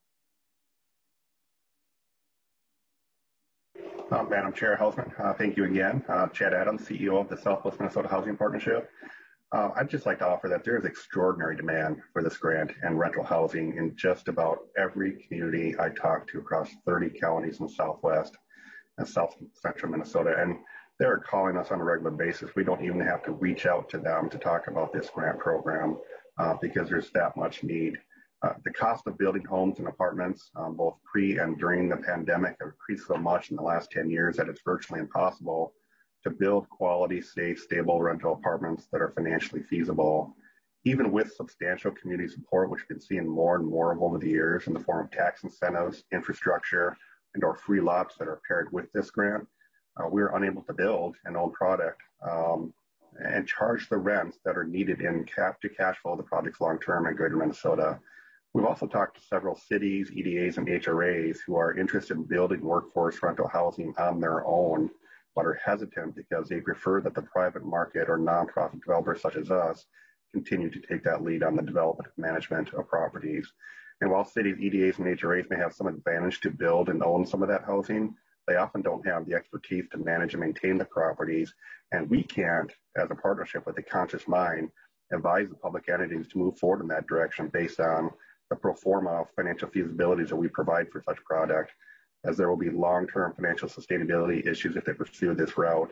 Madam Chair Hausman, thank you again. Chad Adams, CEO of the Southwest Minnesota Housing Partnership. I'd just like to offer that there is extraordinary demand for this grant and rental housing in just about every community I talk to across 30 counties in the Southwest and South Central Minnesota. And they're calling us on a regular basis. We don't even have to reach out to them to talk about this grant program because there's that much need. The cost of building homes and apartments, both pre and during the pandemic, have increased so much in the last 10 years that it's virtually impossible to build quality, safe, stable rental apartments that are financially feasible, even with substantial community support, which we've been seeing more and more of over the years in the form of tax incentives, infrastructure, and or free lots that are paired with this grant. We're unable to build an own product and charge the rents that are needed in to cash flow the projects long-term in Greater Minnesota. We've also talked to several cities, EDAs, and HRAs who are interested in building workforce rental housing on their own, but are hesitant because they prefer that the private market or nonprofit developers such as us continue to take that lead on the development and management of properties. And while cities, EDAs, and HRAs may have some advantage to build and own some of that housing, they often don't have the expertise to manage and maintain the properties. And we can't, as a partnership with a conscious mind, advise the public entities to move forward in that direction based on the pro forma financial feasibilities that we provide for such product, as there will be long-term financial sustainability issues if they pursue this route.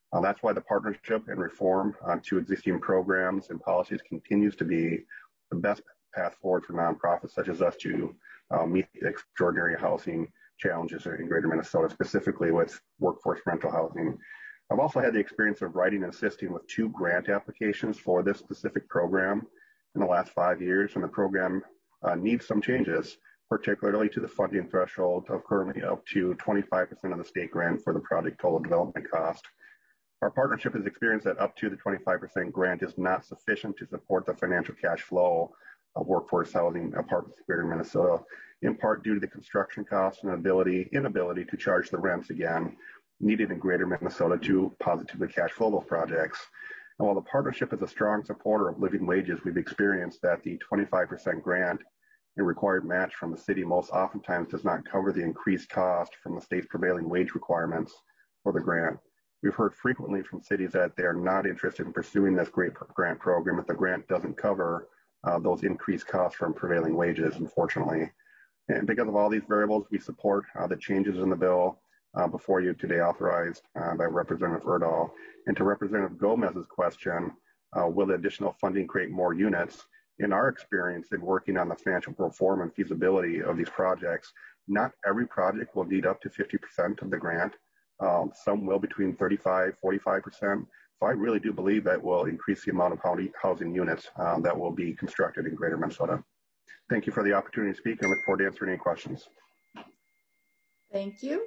That's why the partnership and reform to existing programs and policies continues to be the best path forward for nonprofits such as us to meet the extraordinary housing challenges in Greater Minnesota, specifically with workforce rental housing. I've also had the experience of writing and assisting with 2 grant applications for this specific program in the last 5 years, and the program needs some changes, particularly to the funding threshold of currently up to 25% of the state grant for the project total development cost. Our partnership has experienced that up to the 25% grant is not sufficient to support the financial cash flow of workforce housing apartments in Greater Minnesota, in part due to the construction costs and inability to charge the rents again needed in Greater Minnesota to positively cash flow those projects. And while the partnership is a strong supporter of living wages, we've experienced that the 25% grant and required match from the city most oftentimes does not cover the increased cost from the state's prevailing wage requirements for the grant. We've heard frequently from cities that they are not interested in pursuing this great grant program if the grant doesn't cover those increased costs from prevailing wages, unfortunately. And because of all these variables, we support the changes in the bill before you today, authorized by Representative Erdahl. And to Representative Gomez's question, will the additional funding create more units? In our experience in working on the financial reform and feasibility of these projects, not every project will need up to 50% of the grant. Some will between 35, 45%. So I really do believe that will increase the amount of housing units that will be constructed in Greater Minnesota. Thank you for the opportunity to speak and look forward to answering any questions. Thank you.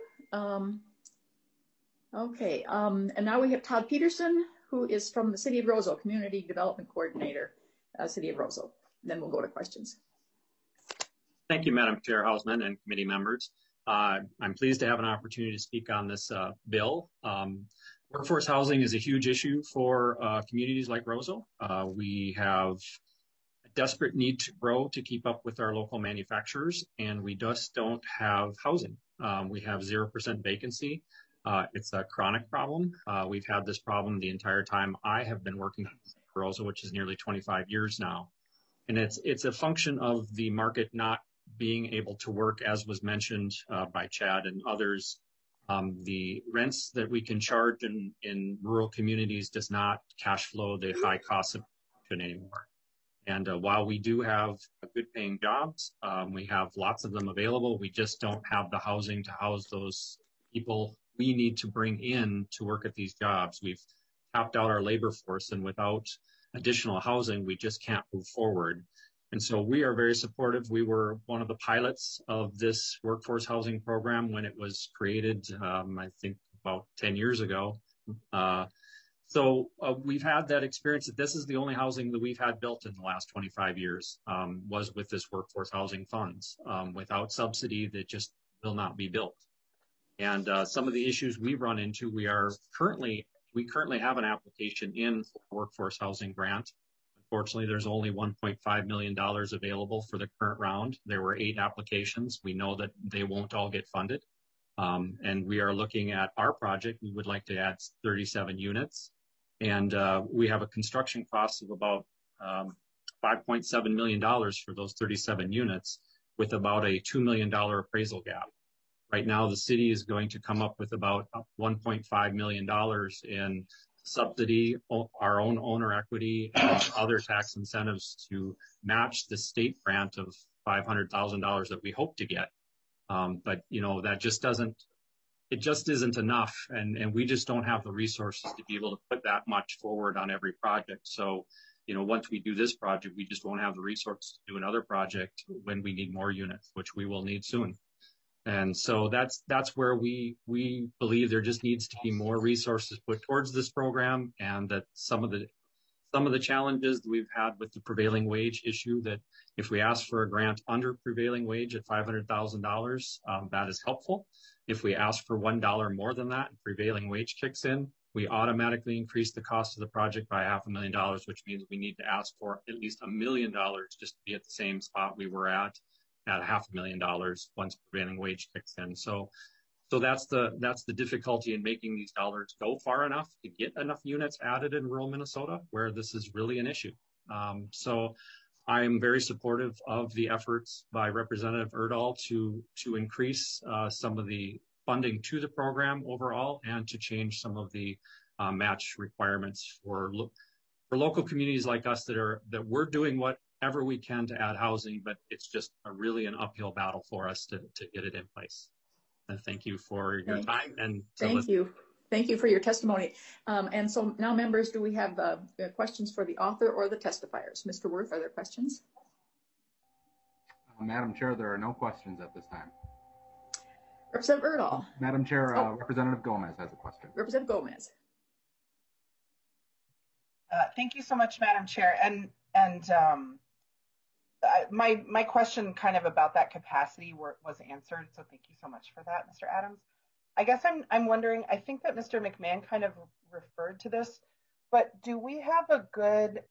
Okay, and now we have Todd Peterson, who is from the City of Roseville, Community Development Coordinator, City of Roseville. Then we'll go to questions. Thank you, Madam Chair Hausman and committee members. I'm pleased to have an opportunity to speak on this bill. Workforce housing is a huge issue for communities like Roseville. We have a desperate need to grow to keep up with our local manufacturers, and we just don't have housing. We have 0% vacancy. It's a chronic problem. We've had this problem the entire time I have been working for Roseville, which is nearly 25 years now. And it's a function of the market not being able to work, as was mentioned by Chad and others. The rents that we can charge in rural communities does not cash flow the high costs of production anymore. And while we do have good paying jobs, we have lots of them available. We just don't have the housing to house those people we need to bring in to work at these jobs. We've tapped out our labor force, and without additional housing, we just can't move forward. And so we are very supportive. We were one of the pilots of this workforce housing program when it was created, I think about 10 years ago. So we've had that experience that this is the only housing that we've had built in the last 25 years, was with this workforce housing funds. Without subsidy, that just will not be built. And some of the issues we've run into, we currently have an application in for workforce housing grant. Unfortunately, there's only $1.5 million available for the current round. There were 8 applications. We know that they won't all get funded. And we are looking at our project. We would like to add 37 units. And we have a construction cost of about $5.7 million for those 37 units, with about a $2 million appraisal gap. Right now, the city is going to come up with about $1.5 million in subsidy, our own owner equity, and other tax incentives to match the state grant of $500,000 that we hope to get. But, you know, that just isn't enough. And we just don't have the resources to be able to put that much forward on every project. So, you know, once we do this project, we just won't have the resources to do another project when we need more units, which we will need soon. And so that's where we believe there just needs to be more resources put towards this program, and that some of the challenges that we've had with the prevailing wage issue, that if we ask for a grant under prevailing wage at $500,000, that is helpful. If we ask for $1 more than that and prevailing wage kicks in, we automatically increase the cost of the project by $500,000, which means we need to ask for at least $1 million just to be at the same spot we were at $500,000 once prevailing wage kicks in. So that's the difficulty in making these dollars go far enough to get enough units added in rural Minnesota, where this is really an issue. So I am very supportive of the efforts by Representative Erdahl to increase some of the funding to the program overall, and to change some of the match requirements for local communities like us that we're doing whatever we can to add housing, but it's just really an uphill battle for us to get it in place. And thank you for your time. And thank you. Thank you for your testimony. And so now, members, do we have questions for the author or the testifiers? Mr. Worth, are there questions? Madam Chair, there are no questions at this time. Representative Erdahl. Madam Chair, Representative Gomez has a question. Representative Gomez. Thank you so much, Madam Chair. My question kind of about that capacity was answered, so thank you so much for that, Mr. Adams. I guess I'm wondering, I think that Mr. McMahon kind of referred to this, but do we have a good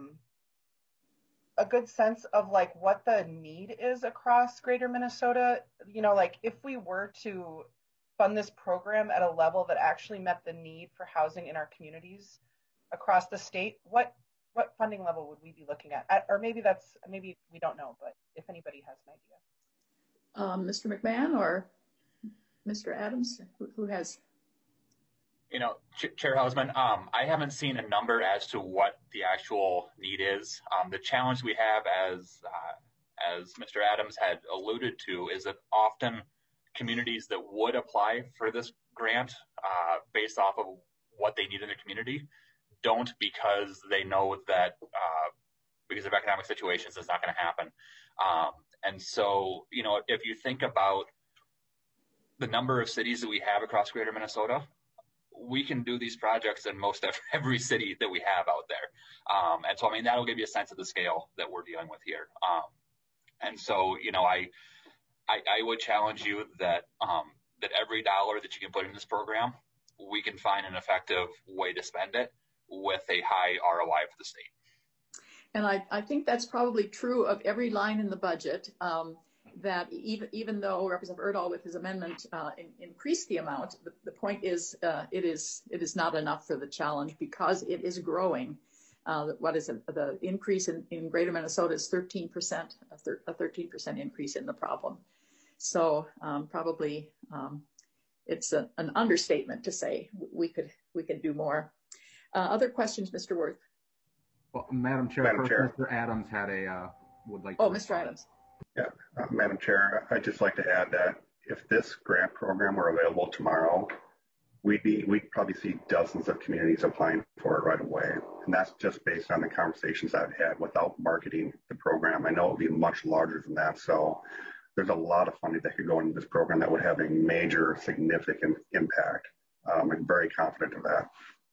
sense of like what the need is across Greater Minnesota? You know, like if we were to fund this program at a level that actually met the need for housing in our communities across the state, what funding level would we be looking at? Or maybe we don't know, but if anybody has an idea. Mr. McMahon or Mr. Adams, who has? You know, Chair Hausman, I haven't seen a number as to what the actual need is. The challenge we have, as Mr. Adams had alluded to, is that often communities that would apply for this grant based off of what they need in the community don't, because they know that because of economic situations, it's not going to happen. And so, you know, if you think about the number of cities that we have across Greater Minnesota, we can do these projects in most every city that we have out there. And so, I mean, that'll give you a sense of the scale that we're dealing with here. And so, you know, I would challenge you that that every dollar that you can put in this program, we can find an effective way to spend it with a high ROI for the state. And I think that's probably true of every line in the budget. That even though Representative Erdahl with his amendment increased the amount, the point is it is not enough for the challenge because it is growing. What is it? The increase in Greater Minnesota is 13%, a 13% increase in the problem. So probably it's an understatement to say we could do more. Other questions, Mr. Worth? Well, Madam Chair, Mr. Adams had would like to. Oh, Mr. Adams. Yeah, Madam Chair, I'd just like to add that if this grant program were available tomorrow, we'd probably see dozens of communities applying for it right away. And that's just based on the conversations I've had without marketing the program. I know it would be much larger than that. So there's a lot of funding that could go into this program that would have a major, significant impact. I'm very confident of that.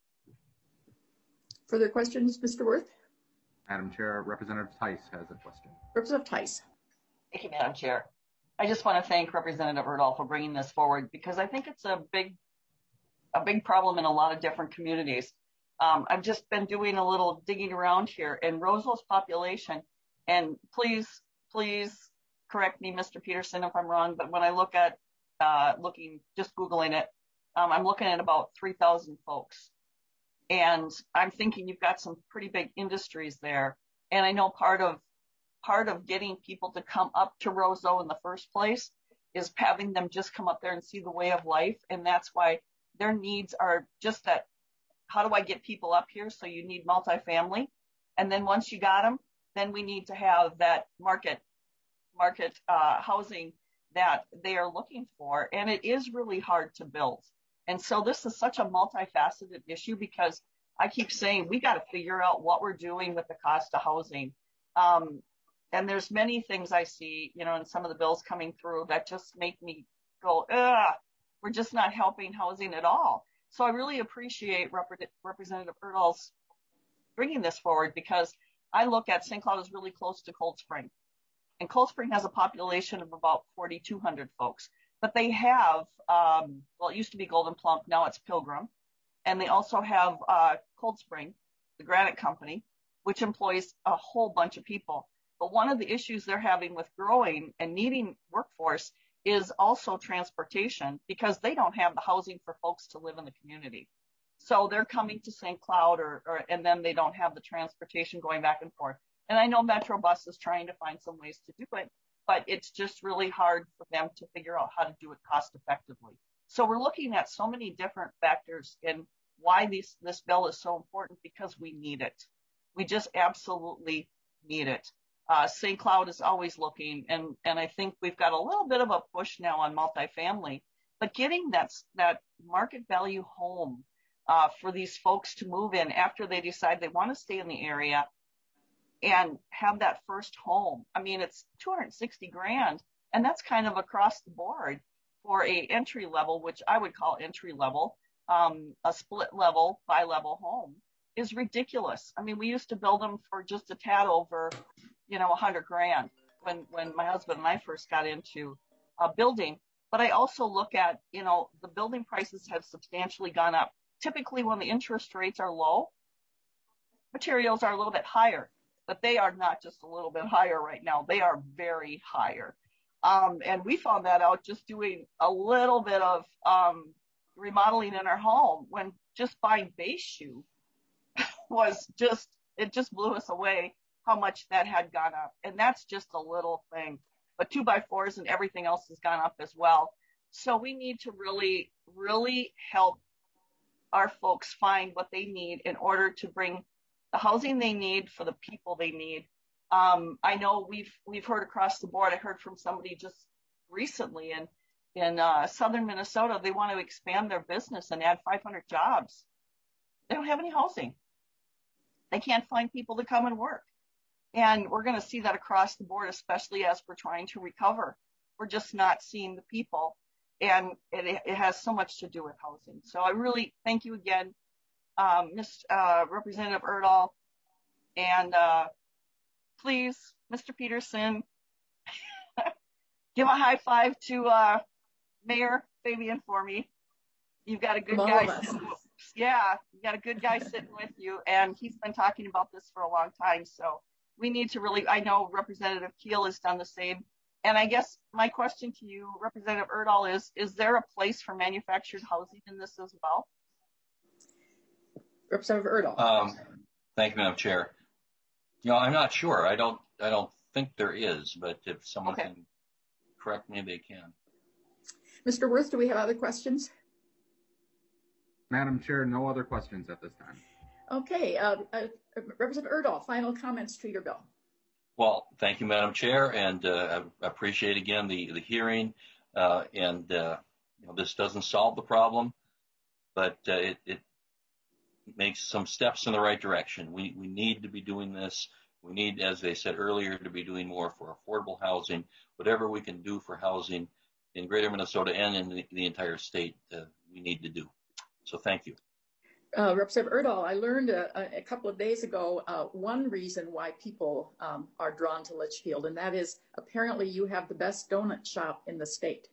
Further questions, Mr. Worth? Madam Chair, Representative Tice has a question. Representative Tice. Thank you, Madam Chair. I just want to thank Representative Erdahl for bringing this forward because I think it's a big problem in a lot of different communities. I've just been doing a little digging around here, and Roseville's population, and please correct me, Mr. Peterson, if I'm wrong, but when I look at just Googling it, I'm looking at about 3,000 folks. And I'm thinking you've got some pretty big industries there. And I know part of getting people to come up to Roseau in the first place is having them just come up there and see the way of life. And that's why their needs are just that, how do I get people up here? So you need multifamily. And then once you got them, then we need to have that market housing that they are looking for. And it is really hard to build. And so this is such a multifaceted issue because I keep saying we got to figure out what we're doing with the cost of housing. And there's many things I see, you know, in some of the bills coming through that just make me go, we're just not helping housing at all. So I really appreciate Representative Erdahl's bringing this forward because I look at St. Cloud is really close to Cold Spring. And Cold Spring has a population of about 4,200 folks. But they have, well, it used to be Golden Plump, now it's Pilgrim. And they also have Cold Spring, the granite company, which employs a whole bunch of people. But one of the issues they're having with growing and needing workforce is also transportation because they don't have the housing for folks to live in the community. So they're coming to St. Cloud and then they don't have the transportation going back and forth. And I know Metro Bus is trying to find some ways to do it, but it's just really hard for them to figure out how to do it cost effectively. So we're looking at so many different factors, and why this bill is so important, because we need it. We just absolutely need it. St. Cloud is always looking, and I think we've got a little bit of a push now on multifamily, but getting that market value home for these folks to move in after they decide they want to stay in the area and have that first home. I mean, it's $260,000, and that's kind of across the board for a entry level, which I would call entry level, a split level, bi-level home is ridiculous. I mean, we used to build them for just a tad over, $100,000 when my husband and I first got into building. But I also look at, the building prices have substantially gone up. Typically, when the interest rates are low, materials are a little bit higher, but they are not just a little bit higher right now. They are very higher. And we found that out just doing a little bit of remodeling in our home, when just buying base shoe it just blew us away how much that had gone up. And that's just a little thing. But 2x4s and everything else has gone up as well. So we need to really, really help our folks find what they need in order to bring the housing they need for the people they need. I know we've heard across the board. I heard from somebody just recently in southern Minnesota, they want to expand their business and add 500 jobs. They don't have any housing. They can't find people to come and work. And we're going to see that across the board, especially as we're trying to recover. We're just not seeing the people. And it has so much to do with housing. So I really thank you again, Representative Erdahl. And please, Mr. Peterson, give a high five to Mayor Fabian for me. You've got a good guy. Yeah, you got a good guy sitting with you, and he's been talking about this for a long time. So we need to really, I know Representative Keel has done the same. And I guess my question to you, Representative Erdahl, is there a place for manufactured housing in this as well? Representative Erdahl. Thank you, Madam Chair. I'm not sure. I don't think there is, but if someone can correct me, they can. Mr. Wirth, do we have other questions? Madam Chair, no other questions at this time. Okay. Representative Erdahl, final comments to your bill. Well, thank you, Madam Chair, and I appreciate again the hearing. This doesn't solve the problem, but it makes some steps in the right direction. We need to be doing this. We need, as they said earlier, to be doing more for affordable housing. Whatever we can do for housing in Greater Minnesota and in the entire state, we need to do. So thank you. Representative Erdahl, I learned a couple of days ago one reason why people are drawn to Litchfield, and that is apparently you have the best donut shop in the state.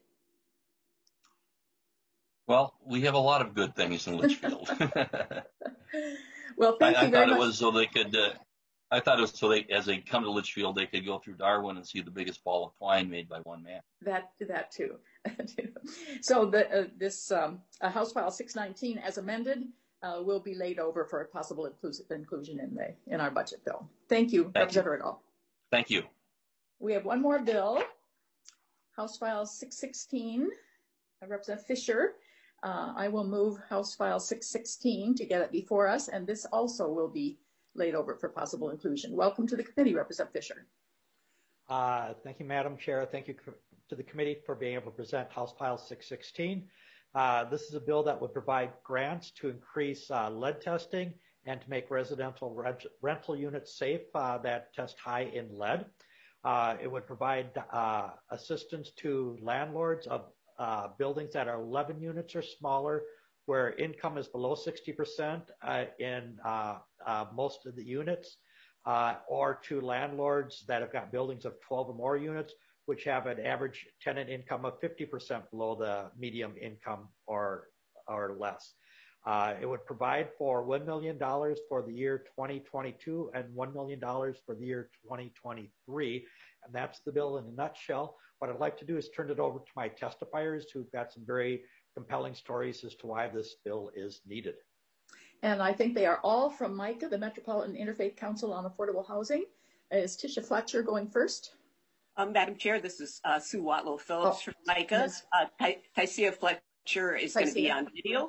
Well, we have a lot of good things in Litchfield. Well, thank you very much. I thought it was so as they come to Litchfield, they could go through Darwin and see the biggest ball of twine made by one man. That too. So this House File 619, as amended, will be laid over for a possible inclusion in our budget bill. Thank you, Representative Erdahl. Thank you. We have one more bill, House File 616, Representative Fisher. I will move House File 616 to get it before us, and this also will be laid over for possible inclusion. Welcome to the committee, Representative Fisher. Thank you, Madam Chair. Thank you to the committee for being able to present House File 616. This is a bill that would provide grants to increase lead testing and to make residential rental units safe that test high in lead. It would provide assistance to landlords of buildings that are 11 units or smaller, where income is below 60% in most of the units, or to landlords that have got buildings of 12 or more units, which have an average tenant income of 50% below the median income or less. It would provide for $1 million for the year 2022 and $1 million for the year 2023. And that's the bill in a nutshell. What I'd like to do is turn it over to my testifiers who've got some very compelling stories as to why this bill is needed. And I think they are all from MICA, the Metropolitan Interfaith Council on Affordable Housing. Is Tisha Fletcher going first? Madam Chair, this is Sue Watlow Phillips from MICA. Tycia Fletcher is going to be on video.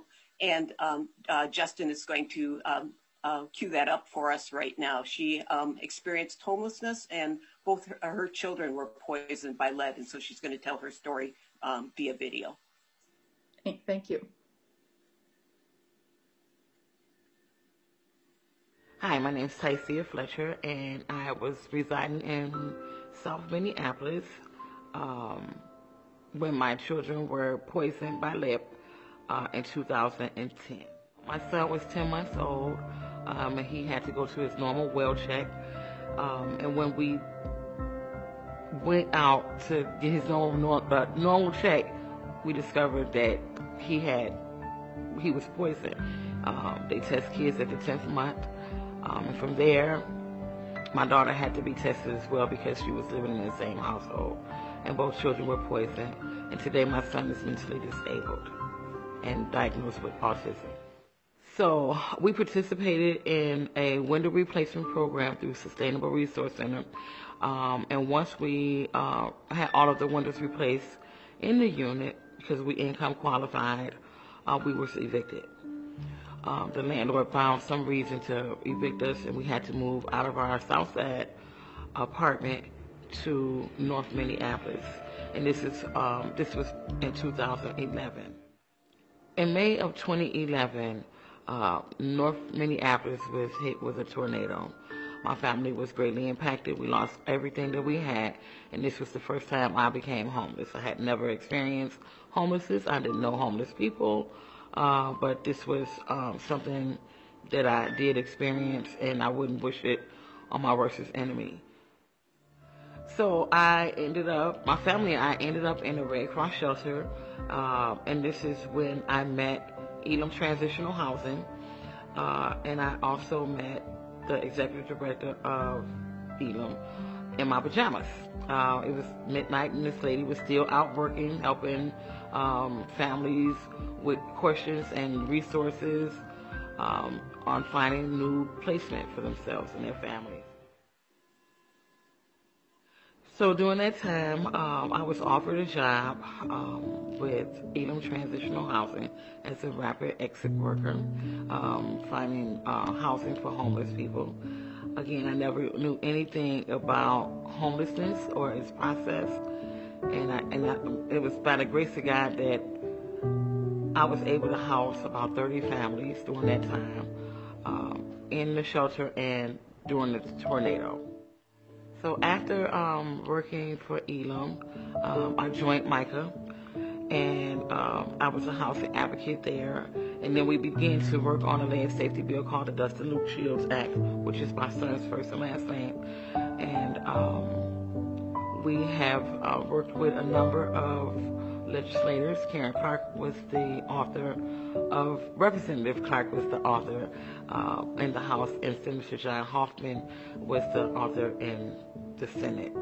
And Justin is going to cue that up for us right now. She experienced homelessness, and both her children were poisoned by lead, and so she's going to tell her story via video. Thank you. Hi, my name is Tycia Fletcher, and I was residing in South Minneapolis when my children were poisoned by lead in 2010. My son was 10 months old, and he had to go to his normal well check. And when we went out to get his normal check, we discovered that he was poisoned. They test kids at the 10th month. And from there, my daughter had to be tested as well because she was living in the same household. And both children were poisoned. And today my son is mentally disabled and diagnosed with autism. So we participated in a window replacement program through Sustainable Resource Center. And once we had all of the windows replaced in the unit, because we income qualified, we were evicted. The landlord found some reason to evict us, and we had to move out of our Southside apartment to North Minneapolis. And this was in 2011. In May of 2011, North Minneapolis was hit with a tornado. My family was greatly impacted. We lost everything that we had, and this was the first time I became homeless. I had never experienced homelessness. I didn't know homeless people, but this was something that I did experience, and I wouldn't wish it on my worst enemy. So my family and I ended up in a Red Cross shelter, and this is when I met Elam Transitional Housing, and I also met the executive director of Elam in my pajamas. It was midnight, and this lady was still out working, helping families with questions and resources on finding new placement for themselves and their families. So during that time, I was offered a job with Elam Transitional Housing as a rapid exit worker, finding housing for homeless people. Again, I never knew anything about homelessness or its process, and it was by the grace of God that I was able to house about 30 families during that time in the shelter and during the tornado. So after working for Elam, I joined MICA, and I was a housing advocate there. And then we began to work on a land safety bill called the Dustin Luke Shields Act, which is my son's first and last name. And we have worked with a number of legislators. Karen Clark was the author of, Representative Clark was the author in the House, and Senator John Hoffman was the author in the Senate.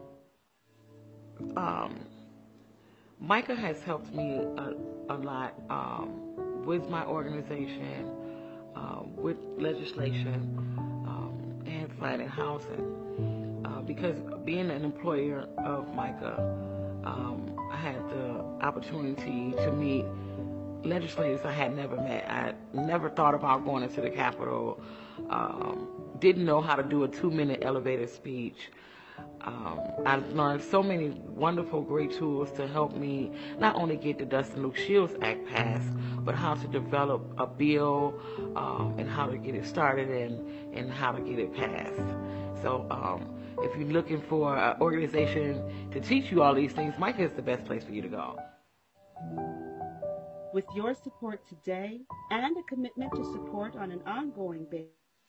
MICA has helped me a lot with my organization, with legislation, and finding housing. Because being an employer of MICA, I had the opportunity to meet legislators I had never met. I never thought about going into the Capitol, didn't know how to do a 2-minute elevator speech. I learned so many wonderful, great tools to help me not only get the Dustin Luke Shields Act passed, but how to develop a bill and how to get it started and how to get it passed. So if you're looking for an organization to teach you all these things, MICA is the best place for you to go. With your support today and a commitment to support on an ongoing basis.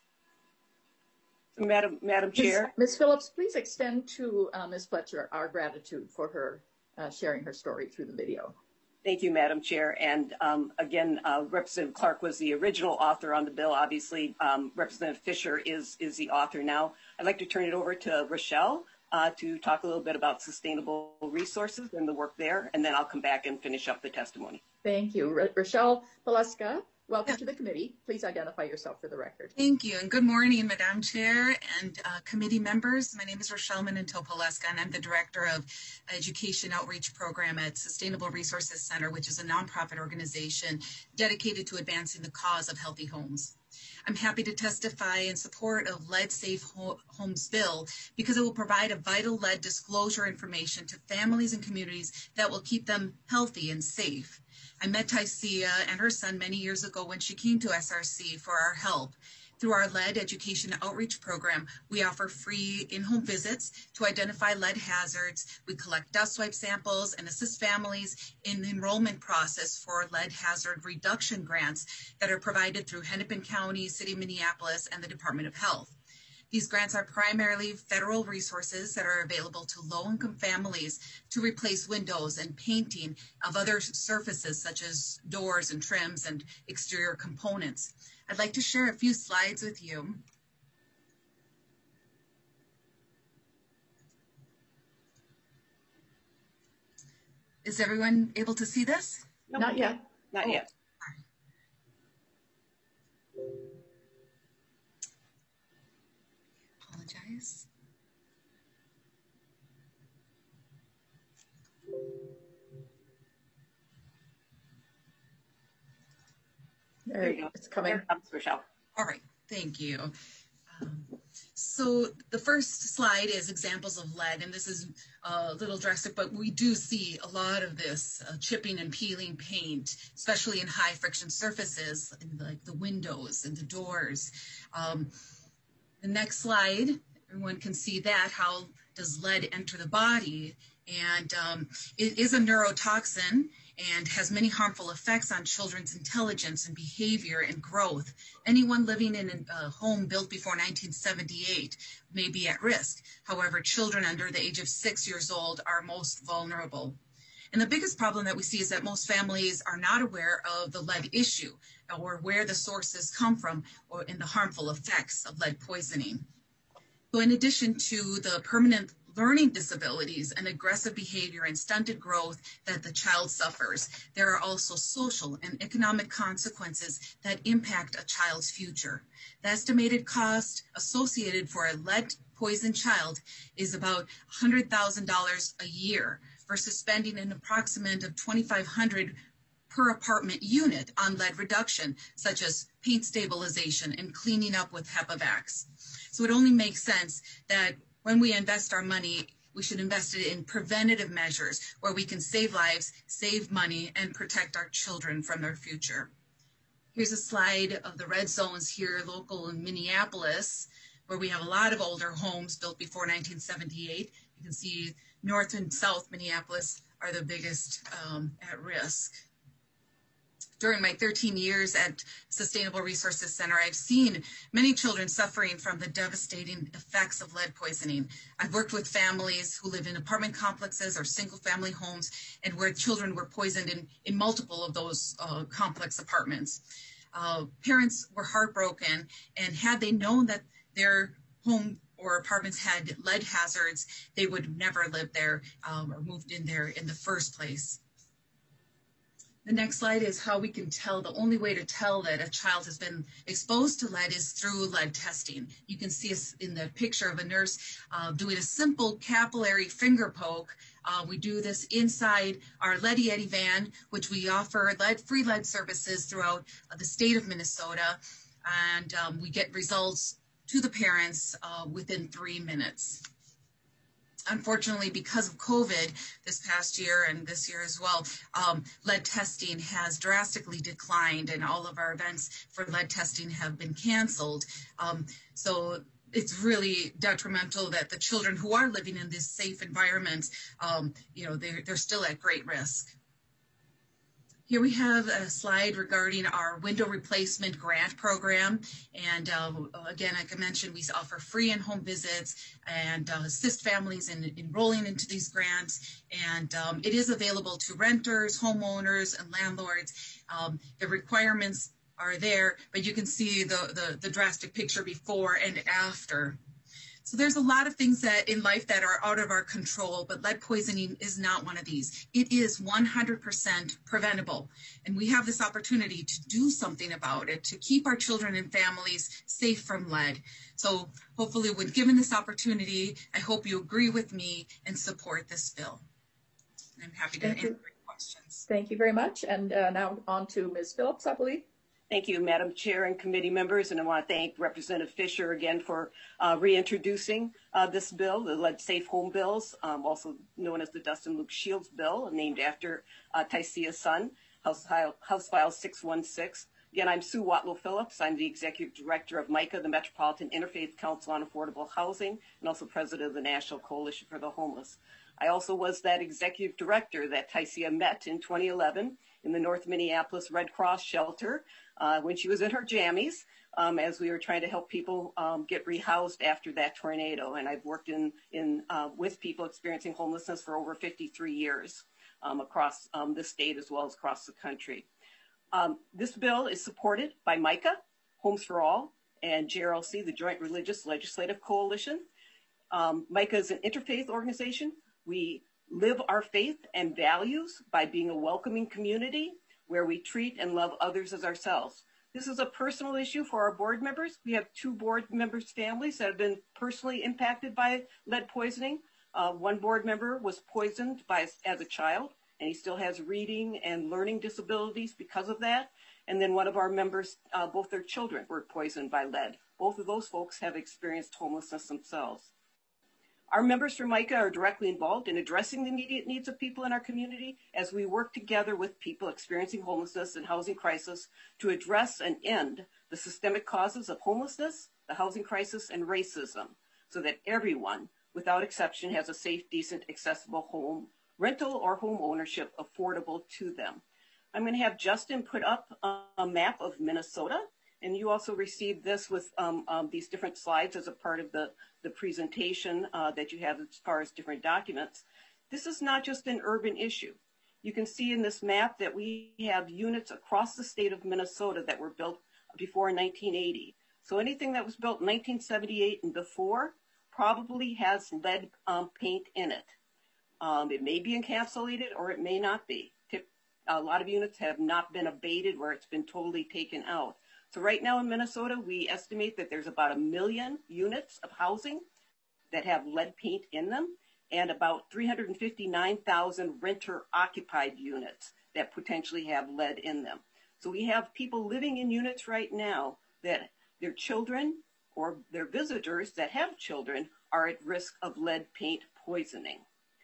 Madam Chair. Ms. Phillips, please extend to Ms. Fletcher our gratitude for her sharing her story through the video. Thank you, Madam Chair. And again, Representative Clark was the original author on the bill. Obviously, Representative Fisher is the author now. I'd like to turn it over to Rochelle to talk a little bit about sustainable resources and the work there, and then I'll come back and finish up the testimony. Thank you. Rochelle Paleska Welcome to the committee. Please identify yourself for the record. Thank you, and good morning, Madam Chair and committee members. My name is Rochelle Manitopoleska, and I'm the Director of Education Outreach Program at Sustainable Resources Center, which is a nonprofit organization dedicated to advancing the cause of healthy homes. I'm happy to testify in support of Lead Safe Homes Bill because it will provide a vital lead disclosure information to families and communities that will keep them healthy and safe. I met Tycia and her son many years ago when she came to SRC for our help. Through our lead education outreach program, we offer free in-home visits to identify lead hazards. We collect dust swipe samples and assist families in the enrollment process for lead hazard reduction grants that are provided through Hennepin County, City of Minneapolis, and the Department of Health. These grants are primarily federal resources that are available to low-income families to replace windows and painting of other surfaces such as doors and trims and exterior components. I'd like to share a few slides with you. Is everyone able to see this? No, Not yet. Not yet. Apologize. There you go. It's coming. Here comes Rochelle. All right, thank you. So the first slide is examples of lead, and this is a little drastic, but we do see a lot of this chipping and peeling paint, especially in high friction surfaces like the windows and the doors. The next slide, everyone can see that. How does lead enter the body? And it is a neurotoxin and has many harmful effects on children's intelligence and behavior and growth. Anyone living in a home built before 1978 may be at risk. However, children under the age of 6 years old are most vulnerable. And the biggest problem that we see is that most families are not aware of the lead issue or where the sources come from or in the harmful effects of lead poisoning. So in addition to the permanent learning disabilities and aggressive behavior and stunted growth that the child suffers, there are also social and economic consequences that impact a child's future. The estimated cost associated for a lead-poisoned child is about $100,000 a year versus spending an approximate of $2,500 per apartment unit on lead reduction, such as paint stabilization and cleaning up with HEPA-Vax. So it only makes sense that when we invest our money, we should invest it in preventative measures where we can save lives, save money, and protect our children from their future. Here's a slide of the red zones here, local in Minneapolis, where we have a lot of older homes built before 1978. You can see North and South Minneapolis are the biggest at risk. During my 13 years at Sustainable Resources Center, I've seen many children suffering from the devastating effects of lead poisoning. I've worked with families who live in apartment complexes or single-family homes and where children were poisoned in multiple of those complex apartments. Parents were heartbroken, and had they known that their home or apartments had lead hazards, they would never live there or moved in there in the first place. The next slide is how we can tell. The only way to tell that a child has been exposed to lead is through lead testing. You can see us in the picture of a nurse doing a simple capillary finger poke. We do this inside our Lead Yeti van, which we offer free lead services throughout the state of Minnesota. And we get results to the parents within 3 minutes. Unfortunately, because of COVID this past year and this year as well, lead testing has drastically declined, and all of our events for lead testing have been canceled. So it's really detrimental that the children who are living in this safe environment, they're still at great risk. Here we have a slide regarding our window replacement grant program. And again, like I mentioned, we offer free in-home visits and assist families in enrolling into these grants. And it is available to renters, homeowners, and landlords. The requirements are there, but you can see the drastic picture before and after. So there's a lot of things that in life that are out of our control, but lead poisoning is not one of these. It is 100% preventable. And we have this opportunity to do something about it, to keep our children and families safe from lead. So hopefully when given this opportunity, I hope you agree with me and support this bill. I'm happy to answer questions. Thank you very much. And now on to Ms. Phillips, I believe. Thank you, Madam Chair and committee members, and I want to thank Representative Fisher again for reintroducing this bill, the Lead Safe Home Bills, also known as the Dustin Luke Shields Bill, named after Tycia's son, House File 616. Again, I'm Sue Watlow Phillips. I'm the Executive Director of MICA, the Metropolitan Interfaith Council on Affordable Housing, and also President of the National Coalition for the Homeless. I also was that Executive Director that Tycia met in 2011 in the North Minneapolis Red Cross shelter when she was in her jammies as we were trying to help people get rehoused after that tornado. And I've worked with people experiencing homelessness for over 53 years across the state as well as across the country. This bill is supported by MICA, Homes for All, and JRLC, the Joint Religious Legislative Coalition. MICA is an interfaith organization. We live our faith and values by being a welcoming community where we treat and love others as ourselves. This is a personal issue for our board members. We have 2 board members' families that have been personally impacted by lead poisoning. One board member was poisoned as a child, and he still has reading and learning disabilities because of that. And then one of our members, both their children were poisoned by lead. Both of those folks have experienced homelessness themselves. Our members from MICA are directly involved in addressing the immediate needs of people in our community as we work together with people experiencing homelessness and housing crisis to address and end the systemic causes of homelessness, the housing crisis, and racism, so that everyone, without exception, has a safe, decent, accessible home, rental or home ownership affordable to them. I'm going to have Justin put up a map of Minnesota, and you also received this with these different slides as a part of the presentation that you have as far as different documents. This is not just an urban issue. You can see in this map that we have units across the state of Minnesota that were built before 1980. So anything that was built in 1978 and before probably has lead paint in it. It may be encapsulated or it may not be. A lot of units have not been abated where it's been totally taken out. So right now in Minnesota, we estimate that there's about 1 million units of housing that have lead paint in them and about 359,000 renter-occupied units that potentially have lead in them. So we have people living in units right now that their children or their visitors that have children are at risk of lead paint poisoning.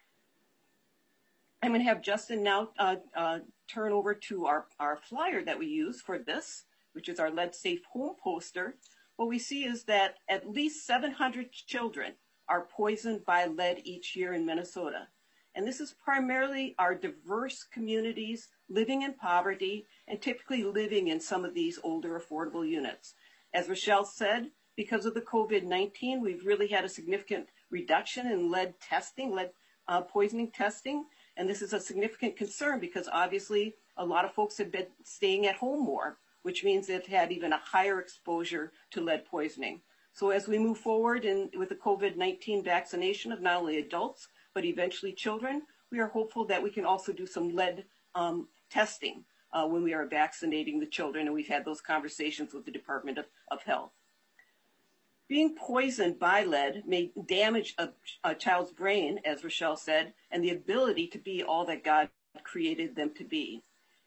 I'm going to have Justin now turn over to our flyer that we use for this, which is our Lead Safe Home poster. What we see is that at least 700 children are poisoned by lead each year in Minnesota. And this is primarily our diverse communities living in poverty and typically living in some of these older affordable units. As Rochelle said, because of the COVID-19, we've really had a significant reduction in lead testing, lead poisoning testing. And this is a significant concern because obviously a lot of folks have been staying at home more, which means they've had even a higher exposure to lead poisoning. So as we move forward with the COVID-19 vaccination of not only adults, but eventually children, we are hopeful that we can also do some lead testing when we are vaccinating the children, and we've had those conversations with the Department of Health. Being poisoned by lead may damage a child's brain, as Rochelle said, and the ability to be all that God created them to be.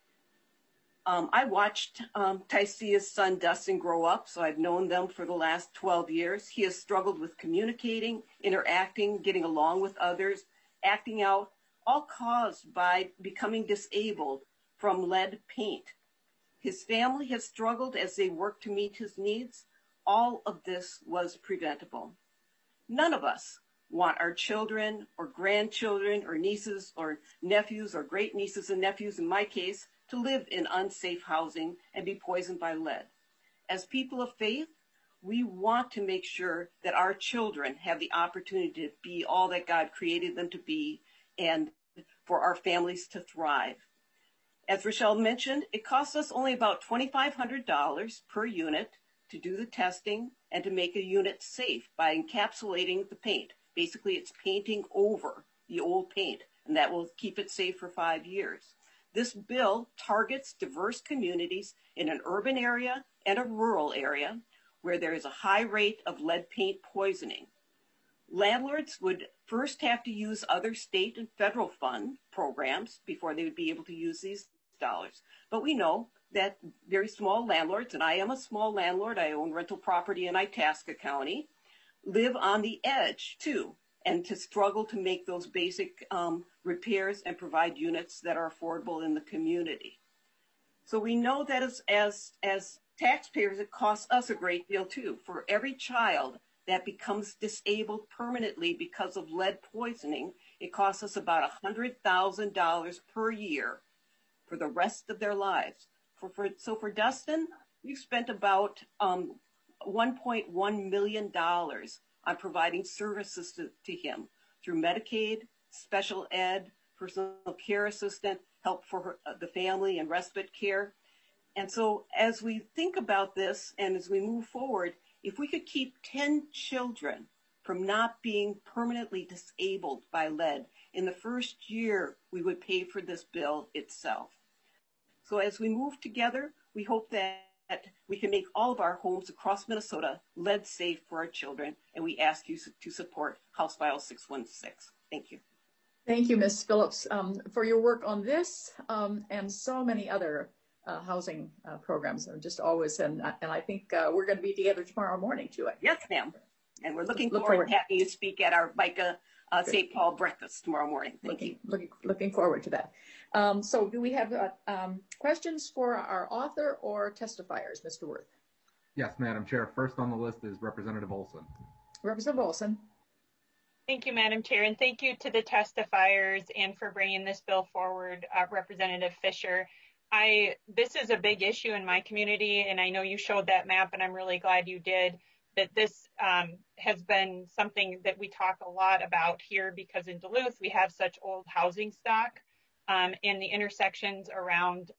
I watched Tycia's son Dustin grow up, so I've known them for the last 12 years. He has struggled with communicating, interacting, getting along with others, acting out, all caused by becoming disabled from lead paint. His family has struggled as they work to meet his needs. All of this was preventable. None of us want our children or grandchildren or nieces or nephews or great nieces and nephews, in my case, to live in unsafe housing and be poisoned by lead. As people of faith, we want to make sure that our children have the opportunity to be all that God created them to be and for our families to thrive. As Rochelle mentioned, it costs us only about $2,500 per unit to do the testing and to make a unit safe by encapsulating the paint. Basically, it's painting over the old paint, and that will keep it safe for 5 years. This bill targets diverse communities in an urban area and a rural area where there is a high rate of lead paint poisoning. Landlords would first have to use other state and federal fund programs before they would be able to use these dollars. But we know that very small landlords, and I am a small landlord, I own rental property in Itasca County, live on the edge too, and to struggle to make those basic repairs and provide units that are affordable in the community. So we know that as taxpayers, it costs us a great deal too. For every child that becomes disabled permanently because of lead poisoning, it costs us about $100,000 per year for the rest of their lives. So for Dustin, we've spent about $1.1 million on providing services to him through Medicaid, special ed, personal care assistant, help for the family and respite care. And so as we think about this and as we move forward, if we could keep 10 children from not being permanently disabled by lead, in the first year, we would pay for this bill itself. So as we move together, we hope that we can make all of our homes across Minnesota lead safe for our children, and we ask you to support House File 616. Thank you. Thank you, Ms. Phillips, for your work on this and so many other housing programs. Just always, and I think we're going to be together tomorrow morning too. Yes, ma'am. And we're looking forward to having you speak at our Micah St. Paul breakfast tomorrow morning. Thank you. Looking forward to that. So do we have questions for our author or testifiers, Mr. Worth? Yes, Madam Chair. First on the list is Representative Olson. Representative Olson. Thank you, Madam Chair, and thank you to the testifiers and for bringing this bill forward, Representative Fisher. This is a big issue in my community, and I know you showed that map, and I'm really glad you did, that this has been something that we talk a lot about here because in Duluth, we have such old housing stock in the intersections around,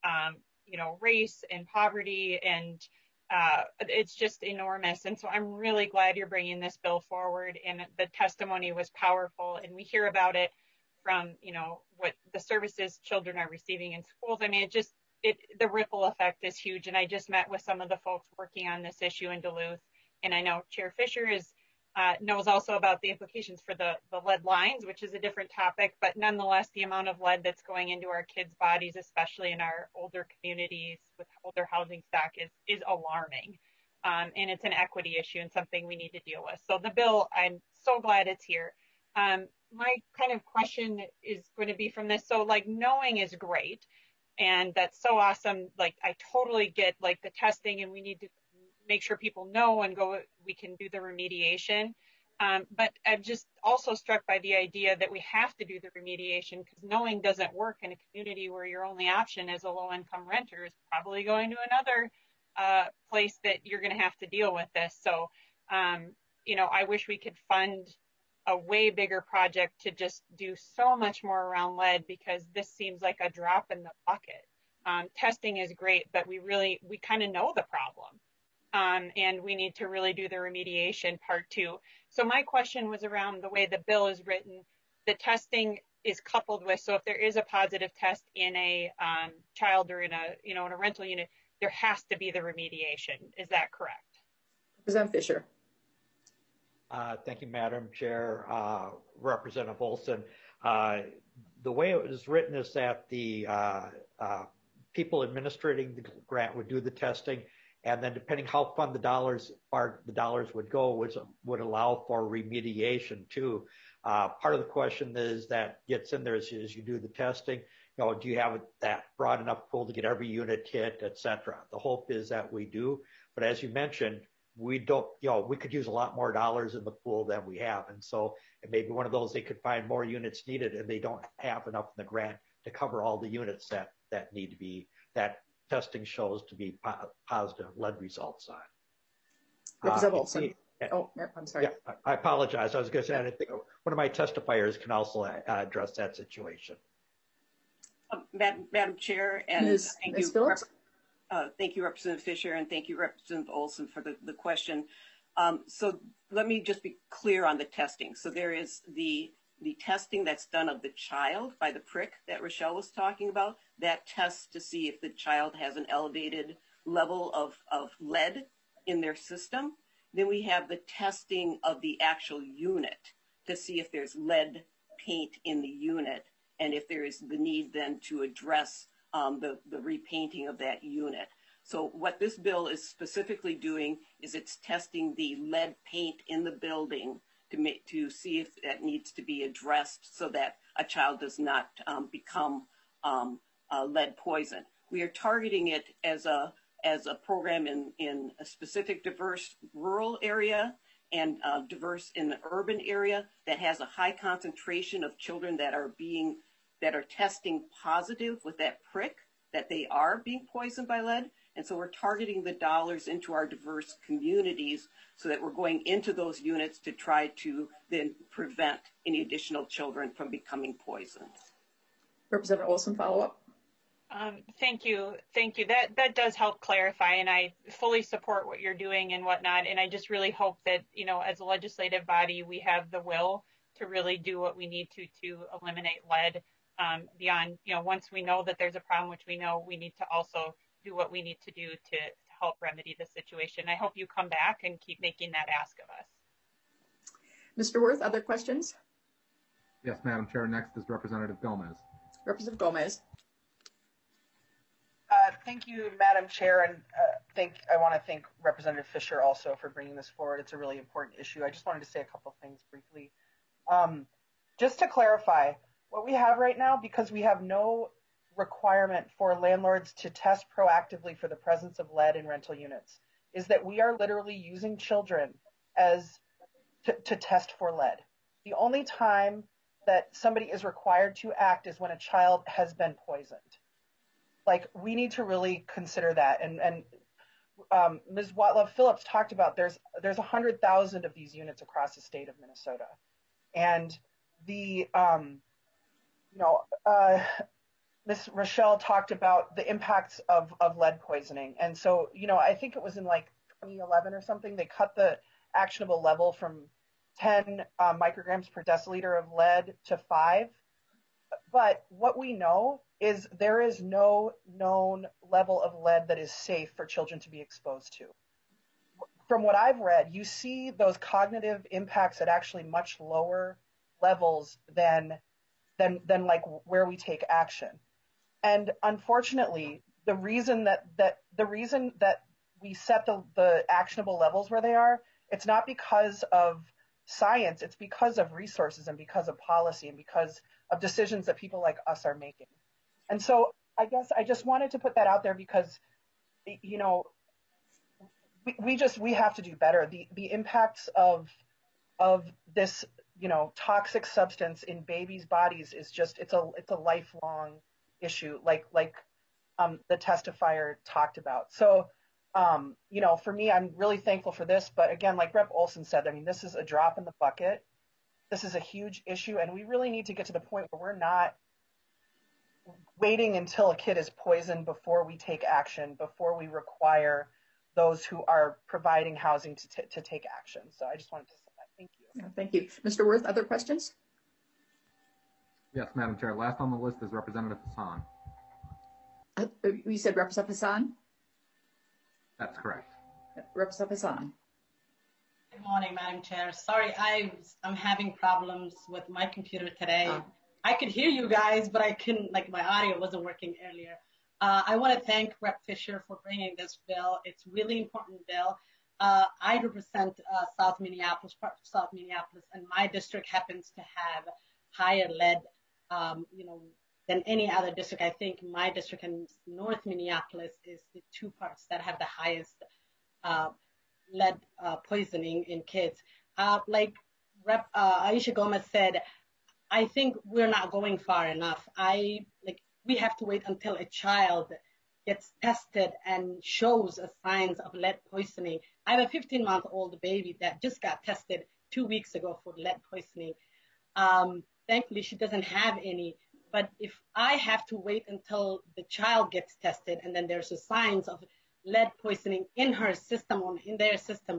race and poverty, and it's just enormous. And so I'm really glad you're bringing this bill forward, and the testimony was powerful, and we hear about it from, what the services children are receiving in schools. I mean, the ripple effect is huge. And I just met with some of the folks working on this issue in Duluth. And I know Chair Fisher knows also about the implications for the lead lines, which is a different topic, but nonetheless, the amount of lead that's going into our kids' bodies, especially in our older communities with older housing stock, is alarming. And it's an equity issue and something we need to deal with. So the bill, I'm so glad it's here. My kind of question is going to be from this. So knowing is great. And that's so awesome. I totally get the testing, and we need to make sure people know and we can do the remediation. But I'm just also struck by the idea that we have to do the remediation because knowing doesn't work in a community where your only option as a low-income renter is probably going to another place that you're going to have to deal with this. So, I wish we could fund a way bigger project to just do so much more around lead because this seems like a drop in the bucket. Testing is great, but we kind of know the problem. And we need to really do the remediation part too. So my question was around the way the bill is written. The testing is coupled with, so if there is a positive test in a child or in a rental unit, there has to be the remediation. Is that correct? Representative Fisher. Thank you, Madam Chair. Representative Olson. The way it was written is that the people administrating the grant would do the testing, and then depending how far the dollars would go would allow for remediation too. Part of the question is that gets in there is you do the testing, do you have that broad enough pool to get every unit hit, et cetera? The hope is that we do, but as you mentioned, we don't, we could use a lot more dollars in the pool than we have. And so it may be one of those, they could find more units needed and they don't have enough in the grant to cover all the units that need to be, that testing shows to be positive lead results on. Representative Olson. I'm sorry. Yeah, I apologize. I was going to say, I think one of my testifiers can also address that situation. Madam Chair, and Ms. Phillips? Thank you, Representative Fisher, and thank you, Representative Olson, for the question. So let me just be clear on the testing. So there is the testing that's done of the child by the prick that Rochelle was talking about. That tests to see if the child has an elevated level of lead in their system. Then we have the testing of the actual unit to see if there's lead paint in the unit and if there is the need then to address the repainting of that unit. So what this bill is specifically doing is it's testing the lead paint in the building to see if that needs to be addressed so that a child does not become lead poisoned. We are targeting it as a program in a specific diverse rural area and diverse in the urban area that has a high concentration of children that are testing positive with that prick, that they are being poisoned by lead. And so we're targeting the dollars into our diverse communities so that we're going into those units to try to then prevent any additional children from becoming poisoned. Representative Olson, follow up. Thank you. That does help clarify, and I fully support what you're doing and whatnot. And I just really hope that, as a legislative body, we have the will to really do what we need to eliminate lead beyond, once we know that there's a problem, which we know, we need to also do what we need to do to help remedy the situation. I hope you come back and keep making that ask of us. Mr. Wirth, other questions? Yes, Madam Chair. Next is Representative Gomez. Representative Gomez. Thank you, Madam Chair, and I want to thank Representative Fisher also for bringing this forward. It's a really important issue. I just wanted to say a couple of things briefly. Just to clarify, what we have right now, because we have no requirement for landlords to test proactively for the presence of lead in rental units, is that we are literally using children to test for lead. The only time that somebody is required to act is when a child has been poisoned. Like, we need to really consider that. And Ms. Watlove Phillips talked about there's 100,000 of these units across the state of Minnesota. And Ms. Rochelle talked about the impacts of lead poisoning. And so, I think it was in like 2011 or something, they cut the actionable level from 10 micrograms per deciliter of lead to 5. But what we know is there is no known level of lead that is safe for children to be exposed to. From what I've read, you see those cognitive impacts at actually much lower levels than like where we take action. And unfortunately, the reason that we set the actionable levels where they are, it's not because of science, it's because of resources and because of policy and because of decisions that people like us are making. And so I guess I just wanted to put that out there because, we have to do better. The impacts of this, toxic substance in babies' bodies is just, it's a lifelong issue, like the testifier talked about. So, for me, I'm really thankful for this. But again, like Rep. Olson said, this is a drop in the bucket. This is a huge issue, and we really need to get to the point where we're not waiting until a kid is poisoned before we take action, before we require those who are providing housing to take action. So I just wanted to say that. Thank you. Yeah, thank you. Mr. Wirth, other questions? Yes, Madam Chair. Last on the list is Representative Hassan. You said Representative Hassan? That's correct. Representative Hassan. Good morning, Madam Chair. Sorry, I'm having problems with my computer today. I could hear you guys, but I couldn't, my audio wasn't working earlier. I want to thank Rep. Fisher for bringing this bill. It's a really important bill. I represent South Minneapolis, part of South Minneapolis, and my district happens to have higher lead, than any other district. I think my district in North Minneapolis is the two parts that have the highest lead poisoning in kids. Like Rep. Aisha Gomez said, I think we're not going far enough. We have to wait until a child gets tested and shows signs of lead poisoning. I have a 15-month-old baby that just got tested 2 weeks ago for lead poisoning. Thankfully, she doesn't have any. But if I have to wait until the child gets tested and then there's signs of lead poisoning in her system or in their system,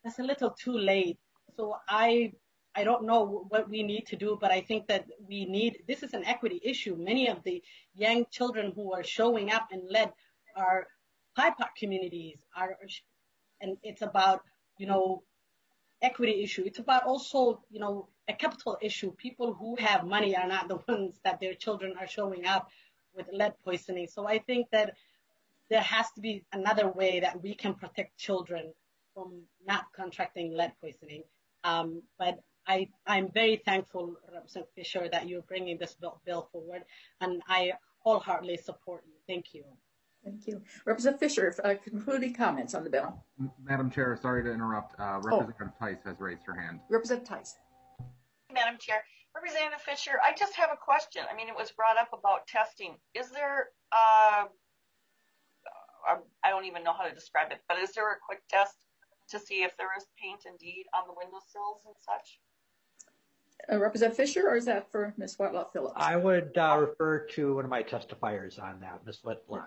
that's a little too late. So I don't know what we need to do, but I think that this is an equity issue. Many of the young children who are showing up in lead are BIPOC communities, and it's about, equity issue. It's about also, a capital issue. People who have money are not the ones that their children are showing up with lead poisoning. So I think that there has to be another way that we can protect children from not contracting lead poisoning. But I'm very thankful, Representative Fisher, that you're bringing this bill forward, and I wholeheartedly support you. Thank you. Thank you. Representative Fisher, concluding comments on the bill. Madam Chair, sorry to interrupt. Representative Tice has raised her hand. Representative Tice. Madam Chair, Representative Fisher, I just have a question. I mean, it was brought up about testing. Is there, I don't even know how to describe it, but is there a quick test to see if there is paint indeed on the windowsills and such? Representative Fisher, or is that for Ms. Whitelaw Phillips? I would refer to one of my testifiers on that, Ms. Whitelaw.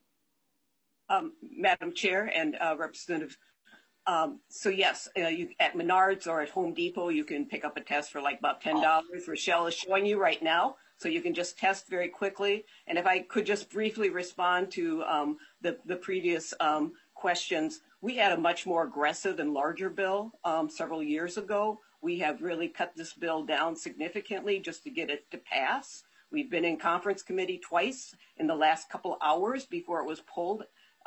Madam Chair and Representative, so yes, at Menards or at Home Depot, you can pick up a test for like about $10. Rochelle is showing you right now, so you can just test very quickly. And if I could just briefly respond to the previous questions, we had a much more aggressive and larger bill several years ago. We have really cut this bill down significantly just to get it to pass. We've been in conference committee twice in the last couple hours before it was pulled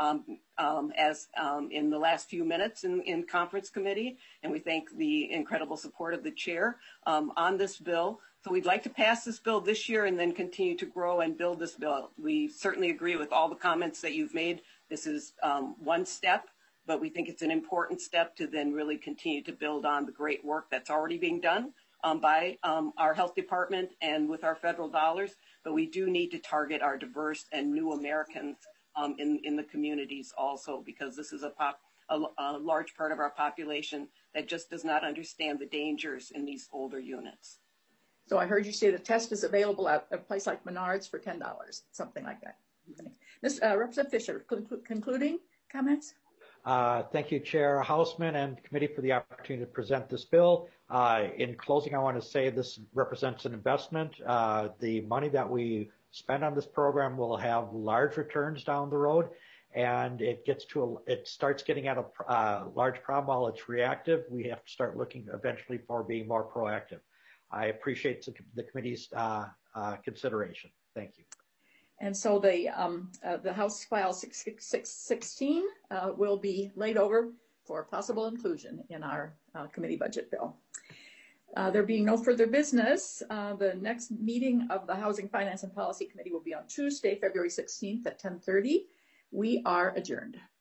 in the last few minutes in conference committee, and we thank the incredible support of the chair on this bill. So we'd like to pass this bill this year and then continue to grow and build this bill. We certainly agree with all the comments that you've made. This is one step, but we think it's an important step to then really continue to build on the great work that's already being done by our health department and with our federal dollars. But we do need to target our diverse and new Americans in the communities also, because this is a large part of our population that just does not understand the dangers in these older units. So I heard you say the test is available at a place like Menards for $10, something like that. Okay. Representative Fisher, concluding comments? Thank you, Chair Hausman and committee for the opportunity to present this bill. In closing, I want to say this represents an investment. The money that we spend on this program will have large returns down the road, and it starts getting at a large problem while it's reactive. We have to start looking eventually for being more proactive. I appreciate the committee's consideration. Thank you. And so the House File 616 will be laid over for possible inclusion in our committee budget bill. There being no further business, the next meeting of the Housing, Finance, and Policy Committee will be on Tuesday, February 16th at 10:30. We are adjourned.